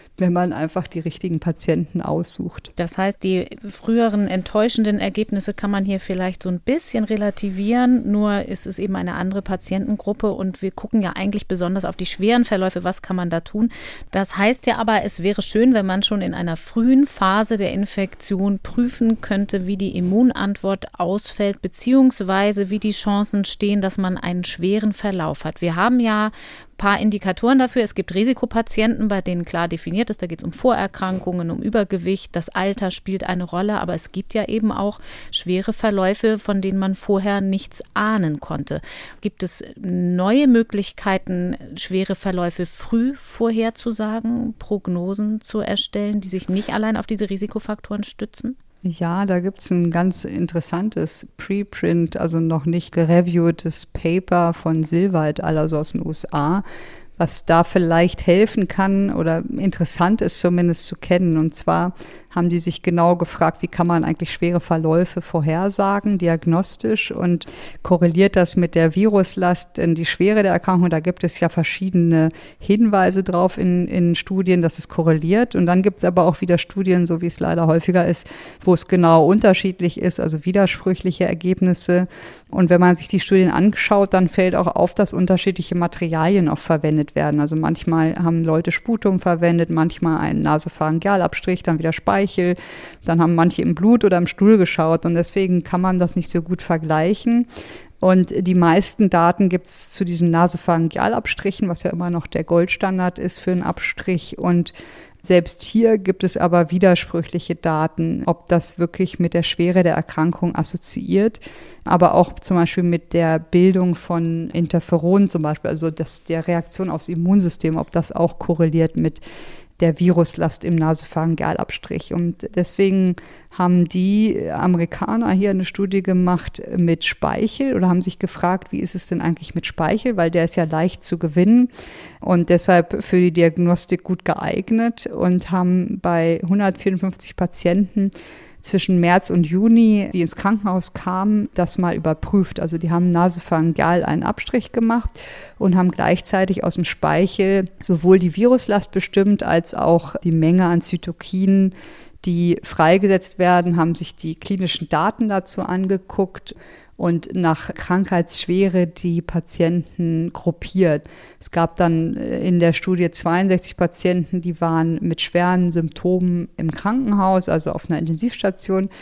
wenn man einfach die richtigen Patienten aussucht. Das heißt, die früheren enttäuschenden Ergebnisse kann man hier vielleicht so ein bisschen relativieren, nur ist es eben eine andere Patientengruppe und wir gucken ja eigentlich besonders auf die schweren Verläufe, was kann man da tun. Das heißt ja aber, es wäre schön, wenn man schon in einer frühen Phase der Infektion prüfen könnte, wie die Immunantwort ausfällt, beziehungsweise wie die Chancen stehen, dass man einen schweren Verlauf hat. Wir haben ja ein paar Indikatoren dafür. Es gibt Risikopatienten, bei denen klar definiert ist, da geht es um Vorerkrankungen, um Übergewicht, das Alter spielt eine Rolle, aber es gibt ja eben auch schwere Verläufe, von denen man vorher nichts ahnen konnte. Gibt es neue Möglichkeiten, schwere Verläufe früh vorherzusagen, Prognosen zu erstellen, die sich nicht allein auf diese Risikofaktoren stützen? Ja, da gibt es ein ganz interessantes Preprint, also noch nicht gereviewtes Paper von Silva et al. Also aus den USA, was da vielleicht helfen kann oder interessant ist zumindest zu kennen. Und zwar haben die sich genau gefragt, wie kann man eigentlich schwere Verläufe vorhersagen, diagnostisch, und korreliert das mit der Viruslast, denn die Schwere der Erkrankung, da gibt es ja verschiedene Hinweise drauf in Studien, dass es korreliert, und dann gibt es aber auch wieder Studien, so wie es leider häufiger ist, wo es genau unterschiedlich ist, also widersprüchliche Ergebnisse, und wenn man sich die Studien anschaut, dann fällt auch auf, dass unterschiedliche Materialien auch verwendet werden, also manchmal haben Leute Sputum verwendet, manchmal einen Nasopharyngealabstrich, dann wieder Speichel, dann haben manche im Blut oder im Stuhl geschaut und deswegen kann man das nicht so gut vergleichen. Und die meisten Daten gibt es zu diesen Nasopharyngealabstrichen, was ja immer noch der Goldstandard ist für einen Abstrich. Und selbst hier gibt es aber widersprüchliche Daten, ob das wirklich mit der Schwere der Erkrankung assoziiert, aber auch zum Beispiel mit der Bildung von Interferonen zum Beispiel, also der Reaktion aufs Immunsystem, ob das auch korreliert mit der Viruslast im Nasopharyngealabstrich. Und deswegen haben die Amerikaner hier eine Studie gemacht mit Speichel oder haben sich gefragt, wie ist es denn eigentlich mit Speichel, weil der ist ja leicht zu gewinnen und deshalb für die Diagnostik gut geeignet, und haben bei 154 Patienten zwischen März und Juni, die ins Krankenhaus kamen, das mal überprüft. Also die haben nasopharyngeal einen Abstrich gemacht und haben gleichzeitig aus dem Speichel sowohl die Viruslast bestimmt als auch die Menge an Zytokinen, die freigesetzt werden, haben sich die klinischen Daten dazu angeguckt und nach Krankheitsschwere die Patienten gruppiert. Es gab dann in der Studie 62 Patienten, die waren mit schweren Symptomen im Krankenhaus, also auf einer Intensivstation.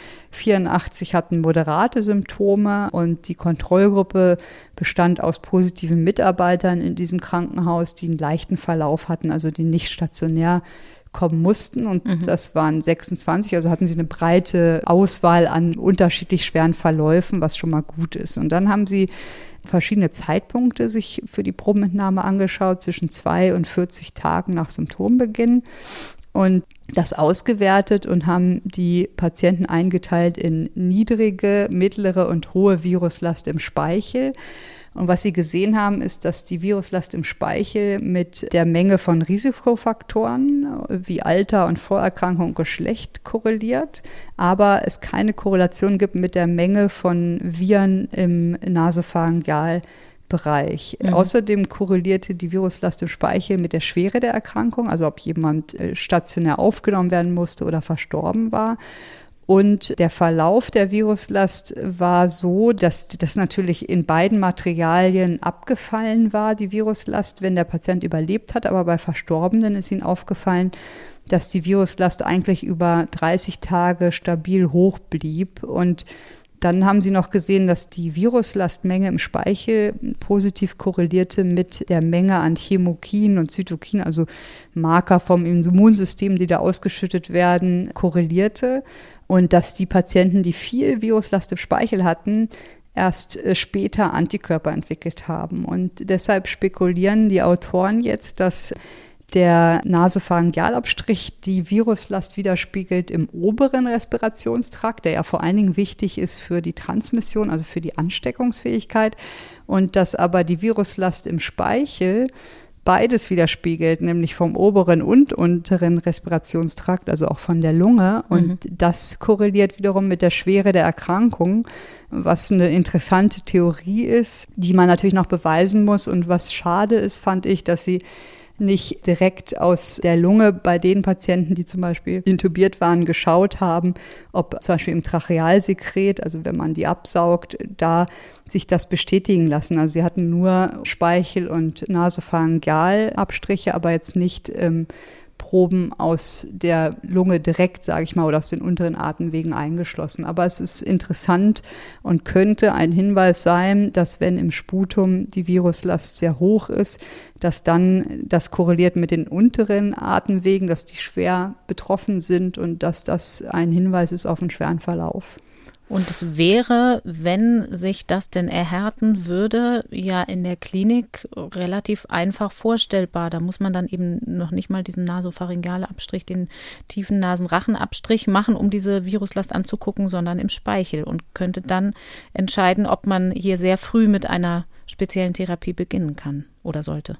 84 hatten moderate Symptome und die Kontrollgruppe bestand aus positiven Mitarbeitern in diesem Krankenhaus, die einen leichten Verlauf hatten, also die nicht stationär kommen mussten, und das waren 26, also hatten sie eine breite Auswahl an unterschiedlich schweren Verläufen, was schon mal gut ist. Und dann haben sie verschiedene Zeitpunkte sich für die Probenentnahme angeschaut, zwischen 2 und 40 Tagen nach Symptombeginn, und das ausgewertet und haben die Patienten eingeteilt in niedrige, mittlere und hohe Viruslast im Speichel. Und was sie gesehen haben, ist, dass die Viruslast im Speichel mit der Menge von Risikofaktoren wie Alter und Vorerkrankung und Geschlecht korreliert, aber es keine Korrelation gibt mit der Menge von Viren im Nasopharyngealbereich. Außerdem korrelierte die Viruslast im Speichel mit der Schwere der Erkrankung, also ob jemand stationär aufgenommen werden musste oder verstorben war. Und der Verlauf der Viruslast war so, dass das natürlich in beiden Materialien abgefallen war, die Viruslast, wenn der Patient überlebt hat. Aber bei Verstorbenen ist ihnen aufgefallen, dass die Viruslast eigentlich über 30 Tage stabil hoch blieb. Und dann haben sie noch gesehen, dass die Viruslastmenge im Speichel positiv korrelierte mit der Menge an Chemokinen und Zytokinen, also Marker vom Immunsystem, die da ausgeschüttet werden, korrelierte. Und dass die Patienten, die viel Viruslast im Speichel hatten, erst später Antikörper entwickelt haben. Und deshalb spekulieren die Autoren jetzt, dass der Nasopharyngealabstrich die Viruslast widerspiegelt im oberen Respirationstrakt, der ja vor allen Dingen wichtig ist für die Transmission, also für die Ansteckungsfähigkeit, und dass aber die Viruslast im Speichel beides widerspiegelt, nämlich vom oberen und unteren Respirationstrakt, also auch von der Lunge. Und das korreliert wiederum mit der Schwere der Erkrankung, was eine interessante Theorie ist, die man natürlich noch beweisen muss. Und was schade ist, fand ich, dass sie nicht direkt aus der Lunge bei den Patienten, die zum Beispiel intubiert waren, geschaut haben, ob zum Beispiel im Trachealsekret, also wenn man die absaugt, da sich das bestätigen lassen. Also sie hatten nur Speichel- und Nasopharyngealabstriche, aber jetzt nicht Proben aus der Lunge direkt, sage ich mal, oder aus den unteren Atemwegen eingeschlossen. Aber es ist interessant und könnte ein Hinweis sein, dass wenn im Sputum die Viruslast sehr hoch ist, dass dann das korreliert mit den unteren Atemwegen, dass die schwer betroffen sind und dass das ein Hinweis ist auf einen schweren Verlauf. Und es wäre, wenn sich das denn erhärten würde, ja in der Klinik relativ einfach vorstellbar. Da muss man dann eben noch nicht mal diesen Nasopharyngealabstrich, den tiefen Nasenrachenabstrich machen, um diese Viruslast anzugucken, sondern im Speichel und könnte dann entscheiden, ob man hier sehr früh mit einer speziellen Therapie beginnen kann oder sollte.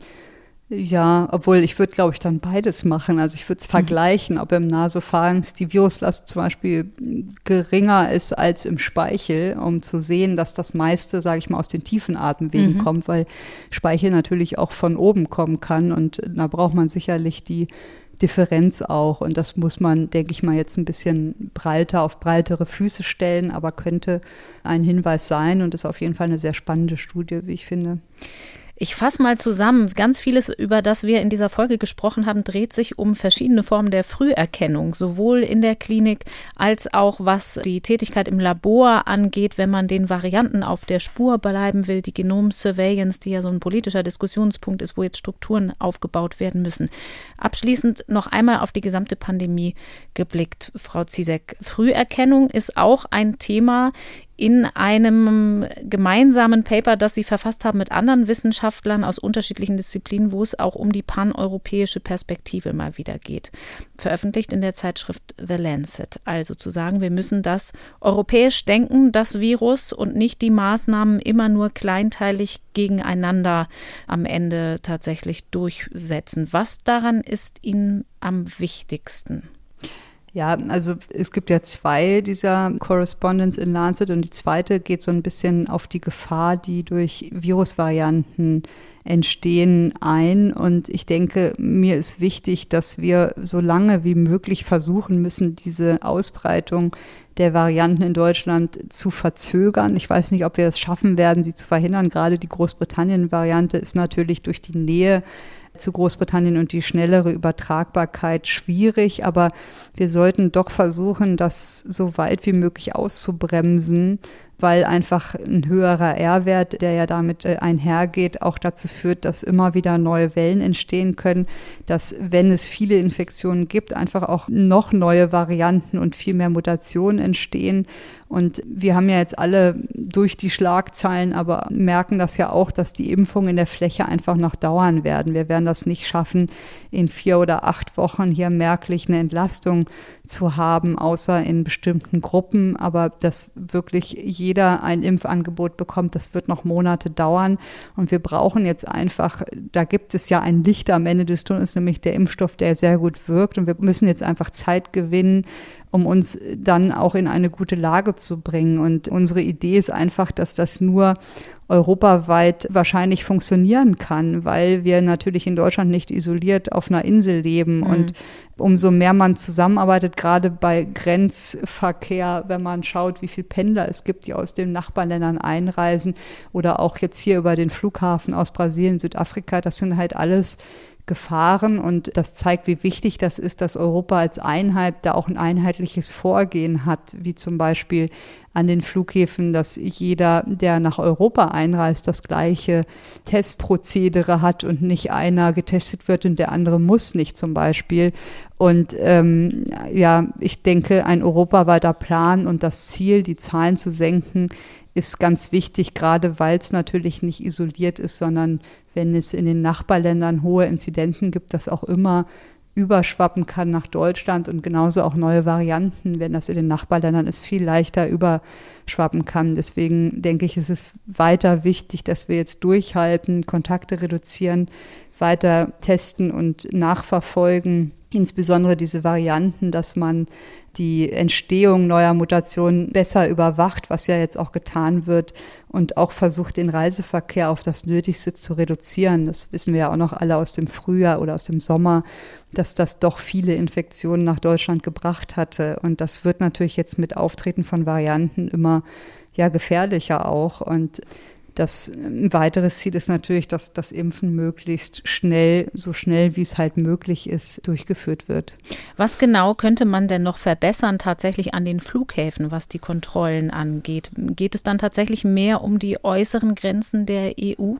Ja, obwohl ich würde, glaube ich, dann beides machen. Also ich würde es vergleichen, ob im Nasopharynx die Viruslast zum Beispiel geringer ist als im Speichel, um zu sehen, dass das meiste, sage ich mal, aus den tiefen Atemwegen kommt, weil Speichel natürlich auch von oben kommen kann und da braucht man sicherlich die Differenz auch und das muss man, denke ich mal, jetzt ein bisschen breiter auf breitere Füße stellen, aber könnte ein Hinweis sein und ist auf jeden Fall eine sehr spannende Studie, wie ich finde. Ich fasse mal zusammen. Ganz vieles, über das wir in dieser Folge gesprochen haben, dreht sich um verschiedene Formen der Früherkennung, sowohl in der Klinik als auch was die Tätigkeit im Labor angeht, wenn man den Varianten auf der Spur bleiben will, die Genom-Surveillance, die ja so ein politischer Diskussionspunkt ist, wo jetzt Strukturen aufgebaut werden müssen. Abschließend noch einmal auf die gesamte Pandemie geblickt, Frau Ziesek. Früherkennung ist auch ein Thema in einem gemeinsamen Paper, das Sie verfasst haben mit anderen Wissenschaftlern aus unterschiedlichen Disziplinen, wo es auch um die paneuropäische Perspektive mal wieder geht. Veröffentlicht in der Zeitschrift The Lancet. Also zu sagen, wir müssen das europäisch denken, das Virus, und nicht die Maßnahmen immer nur kleinteilig gegeneinander am Ende tatsächlich durchsetzen. Was daran ist Ihnen am wichtigsten? Ja, also es gibt ja 2 dieser Correspondence in Lancet und die zweite geht so ein bisschen auf die Gefahr, die durch Virusvarianten entstehen, ein. Und ich denke, mir ist wichtig, dass wir so lange wie möglich versuchen müssen, diese Ausbreitung der Varianten in Deutschland zu verzögern. Ich weiß nicht, ob wir es schaffen werden, sie zu verhindern. Gerade die Großbritannien-Variante ist natürlich durch die Nähe zu Großbritannien und die schnellere Übertragbarkeit schwierig, aber wir sollten doch versuchen, das so weit wie möglich auszubremsen, weil einfach ein höherer R-Wert, der ja damit einhergeht, auch dazu führt, dass immer wieder neue Wellen entstehen können, dass, wenn es viele Infektionen gibt, einfach auch noch neue Varianten und viel mehr Mutationen entstehen. Und wir haben ja jetzt alle durch die Schlagzeilen, aber merken das ja auch, dass die Impfungen in der Fläche einfach noch dauern werden. Wir werden das nicht schaffen, in 4 oder 8 Wochen hier merklich eine Entlastung zu haben, außer in bestimmten Gruppen. Aber dass wirklich jeder ein Impfangebot bekommt, das wird noch Monate dauern. Und wir brauchen jetzt einfach, da gibt es ja ein Licht am Ende des Tunnels, nämlich der Impfstoff, der sehr gut wirkt. Und wir müssen jetzt einfach Zeit gewinnen, um uns dann auch in eine gute Lage zu bringen. Und unsere Idee ist einfach, dass das nur europaweit wahrscheinlich funktionieren kann, weil wir natürlich in Deutschland nicht isoliert auf einer Insel leben. Und umso mehr man zusammenarbeitet, gerade bei Grenzverkehr, wenn man schaut, wie viele Pendler es gibt, die aus den Nachbarländern einreisen oder auch jetzt hier über den Flughafen aus Brasilien, Südafrika, das sind halt alles Gefahren und das zeigt, wie wichtig das ist, dass Europa als Einheit da auch ein einheitliches Vorgehen hat, wie zum Beispiel an den Flughäfen, dass jeder, der nach Europa einreist, das gleiche Testprozedere hat und nicht einer getestet wird und der andere muss nicht zum Beispiel. Und ich denke, ein europaweiter Plan und das Ziel, die Zahlen zu senken, ist ganz wichtig, gerade weil es natürlich nicht isoliert ist, sondern wenn es in den Nachbarländern hohe Inzidenzen gibt, das auch immer überschwappen kann nach Deutschland und genauso auch neue Varianten, wenn das in den Nachbarländern ist, viel leichter überschwappen kann. Deswegen denke ich, es ist weiter wichtig, dass wir jetzt durchhalten, Kontakte reduzieren, weiter testen und nachverfolgen. insbesondere diese Varianten, dass man die Entstehung neuer Mutationen besser überwacht, was ja jetzt auch getan wird, und auch versucht, den Reiseverkehr auf das Nötigste zu reduzieren. Das wissen wir ja auch noch alle aus dem Frühjahr oder aus dem Sommer, dass das doch viele Infektionen nach Deutschland gebracht hatte. Und das wird natürlich jetzt mit Auftreten von Varianten immer gefährlicher auch. Und das ein weiteres Ziel ist natürlich, dass das Impfen möglichst schnell, so schnell wie es halt möglich ist, durchgeführt wird. Was genau könnte man denn noch verbessern tatsächlich an den Flughäfen, was die Kontrollen angeht? Geht es dann tatsächlich mehr um die äußeren Grenzen der EU?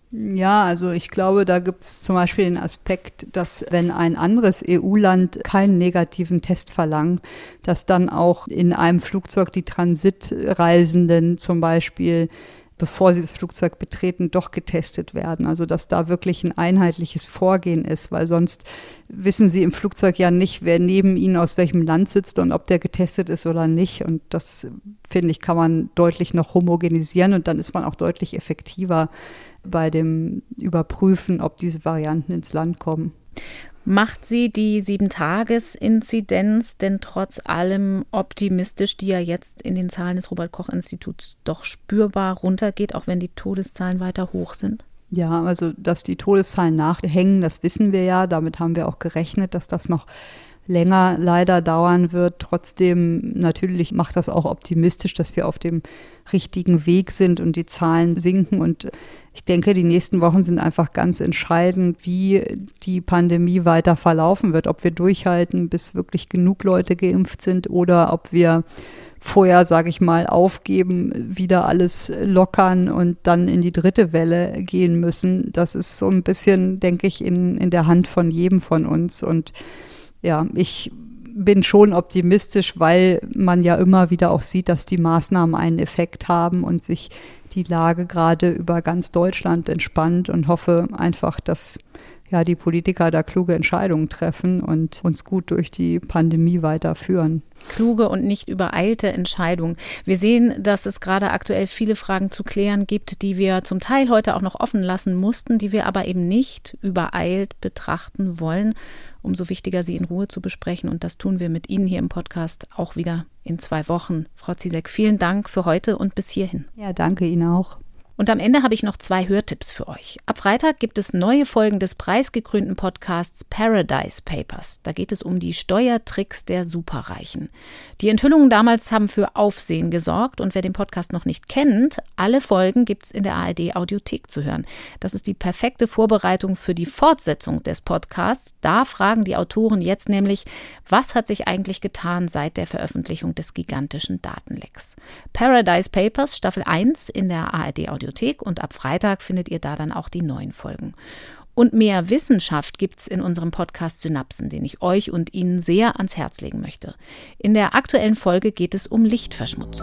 Ja, also ich glaube, da gibt es zum Beispiel den Aspekt, dass wenn ein anderes EU-Land keinen negativen Test verlangt, dass dann auch in einem Flugzeug die Transitreisenden zum Beispiel, bevor sie das Flugzeug betreten, doch getestet werden. Also dass da wirklich ein einheitliches Vorgehen ist, weil sonst wissen sie im Flugzeug ja nicht, wer neben ihnen aus welchem Land sitzt und ob der getestet ist oder nicht. Und das, finde ich, kann man deutlich noch homogenisieren und dann ist man auch deutlich effektiver bei dem Überprüfen, ob diese Varianten ins Land kommen. Macht Sie die 7-Tages-Inzidenz denn trotz allem optimistisch, die ja jetzt in den Zahlen des Robert-Koch-Instituts doch spürbar runtergeht, auch wenn die Todeszahlen weiter hoch sind? Ja, also dass die Todeszahlen nachhängen, das wissen wir ja. Damit haben wir auch gerechnet, dass das noch länger leider dauern wird. Trotzdem natürlich macht das auch optimistisch, dass wir auf dem richtigen Weg sind und die Zahlen sinken. Und ich denke, die nächsten Wochen sind einfach ganz entscheidend, wie die Pandemie weiter verlaufen wird. Ob wir durchhalten, bis wirklich genug Leute geimpft sind oder ob wir vorher, sage ich mal, aufgeben, wieder alles lockern und dann in die dritte Welle gehen müssen. Das ist so ein bisschen, denke ich, in der Hand von jedem von uns. Und ja, ich bin schon optimistisch, weil man ja immer wieder auch sieht, dass die Maßnahmen einen Effekt haben und sich die Lage gerade über ganz Deutschland entspannt, und hoffe einfach, dass die Politiker da kluge Entscheidungen treffen und uns gut durch die Pandemie weiterführen. Kluge und nicht übereilte Entscheidungen. Wir sehen, dass es gerade aktuell viele Fragen zu klären gibt, die wir zum Teil heute auch noch offen lassen mussten, die wir aber eben nicht übereilt betrachten wollen. Umso wichtiger, sie in Ruhe zu besprechen. Und das tun wir mit Ihnen hier im Podcast auch wieder in 2 Wochen. Frau Ziesek, vielen Dank für heute und bis hierhin. Ja, danke Ihnen auch. Und am Ende habe ich noch 2 Hörtipps für euch. Ab Freitag gibt es neue Folgen des preisgekrönten Podcasts Paradise Papers. Da geht es um die Steuertricks der Superreichen. Die Enthüllungen damals haben für Aufsehen gesorgt, und wer den Podcast noch nicht kennt, alle Folgen gibt es in der ARD-Audiothek zu hören. Das ist die perfekte Vorbereitung für die Fortsetzung des Podcasts. Da fragen die Autoren jetzt nämlich, was hat sich eigentlich getan seit der Veröffentlichung des gigantischen Datenlecks? Paradise Papers, Staffel 1 in der ARD-Audiothek. Und ab Freitag findet ihr da dann auch die neuen Folgen. Und mehr Wissenschaft gibt's in unserem Podcast Synapsen, den ich euch und Ihnen sehr ans Herz legen möchte. In der aktuellen Folge geht es um Lichtverschmutzung.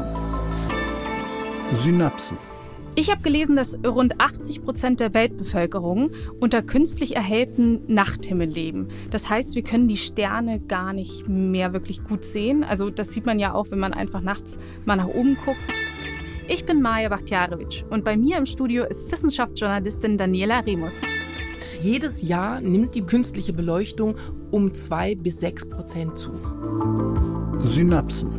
Synapsen. Ich habe gelesen, dass rund 80% der Weltbevölkerung unter künstlich erhelltem Nachthimmel leben. Das heißt, wir können die Sterne gar nicht mehr wirklich gut sehen. Also das sieht man ja auch, wenn man einfach nachts mal nach oben guckt. Ich bin Maja Bakhtiarewitsch und bei mir im Studio ist Wissenschaftsjournalistin Daniela Remus. Jedes Jahr nimmt die künstliche Beleuchtung um 2-6% zu. Synapsen.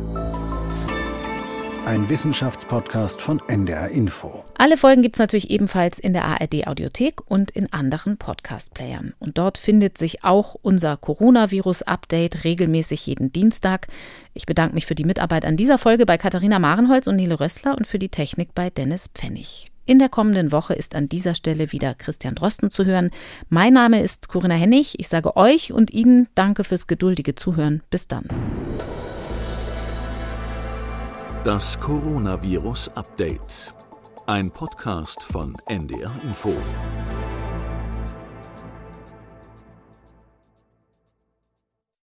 Ein Wissenschaftspodcast von NDR Info. Alle Folgen gibt es natürlich ebenfalls in der ARD-Audiothek und in anderen Podcast-Playern. Und dort findet sich auch unser Coronavirus-Update regelmäßig jeden Dienstag. Ich bedanke mich für die Mitarbeit an dieser Folge bei Katharina Marenholz und Nele Rössler und für die Technik bei Dennis Pfennig. In der kommenden Woche ist an dieser Stelle wieder Christian Drosten zu hören. Mein Name ist Corinna Hennig. Ich sage euch und Ihnen danke fürs geduldige Zuhören. Bis dann. Das Coronavirus Update. Ein Podcast von NDR Info.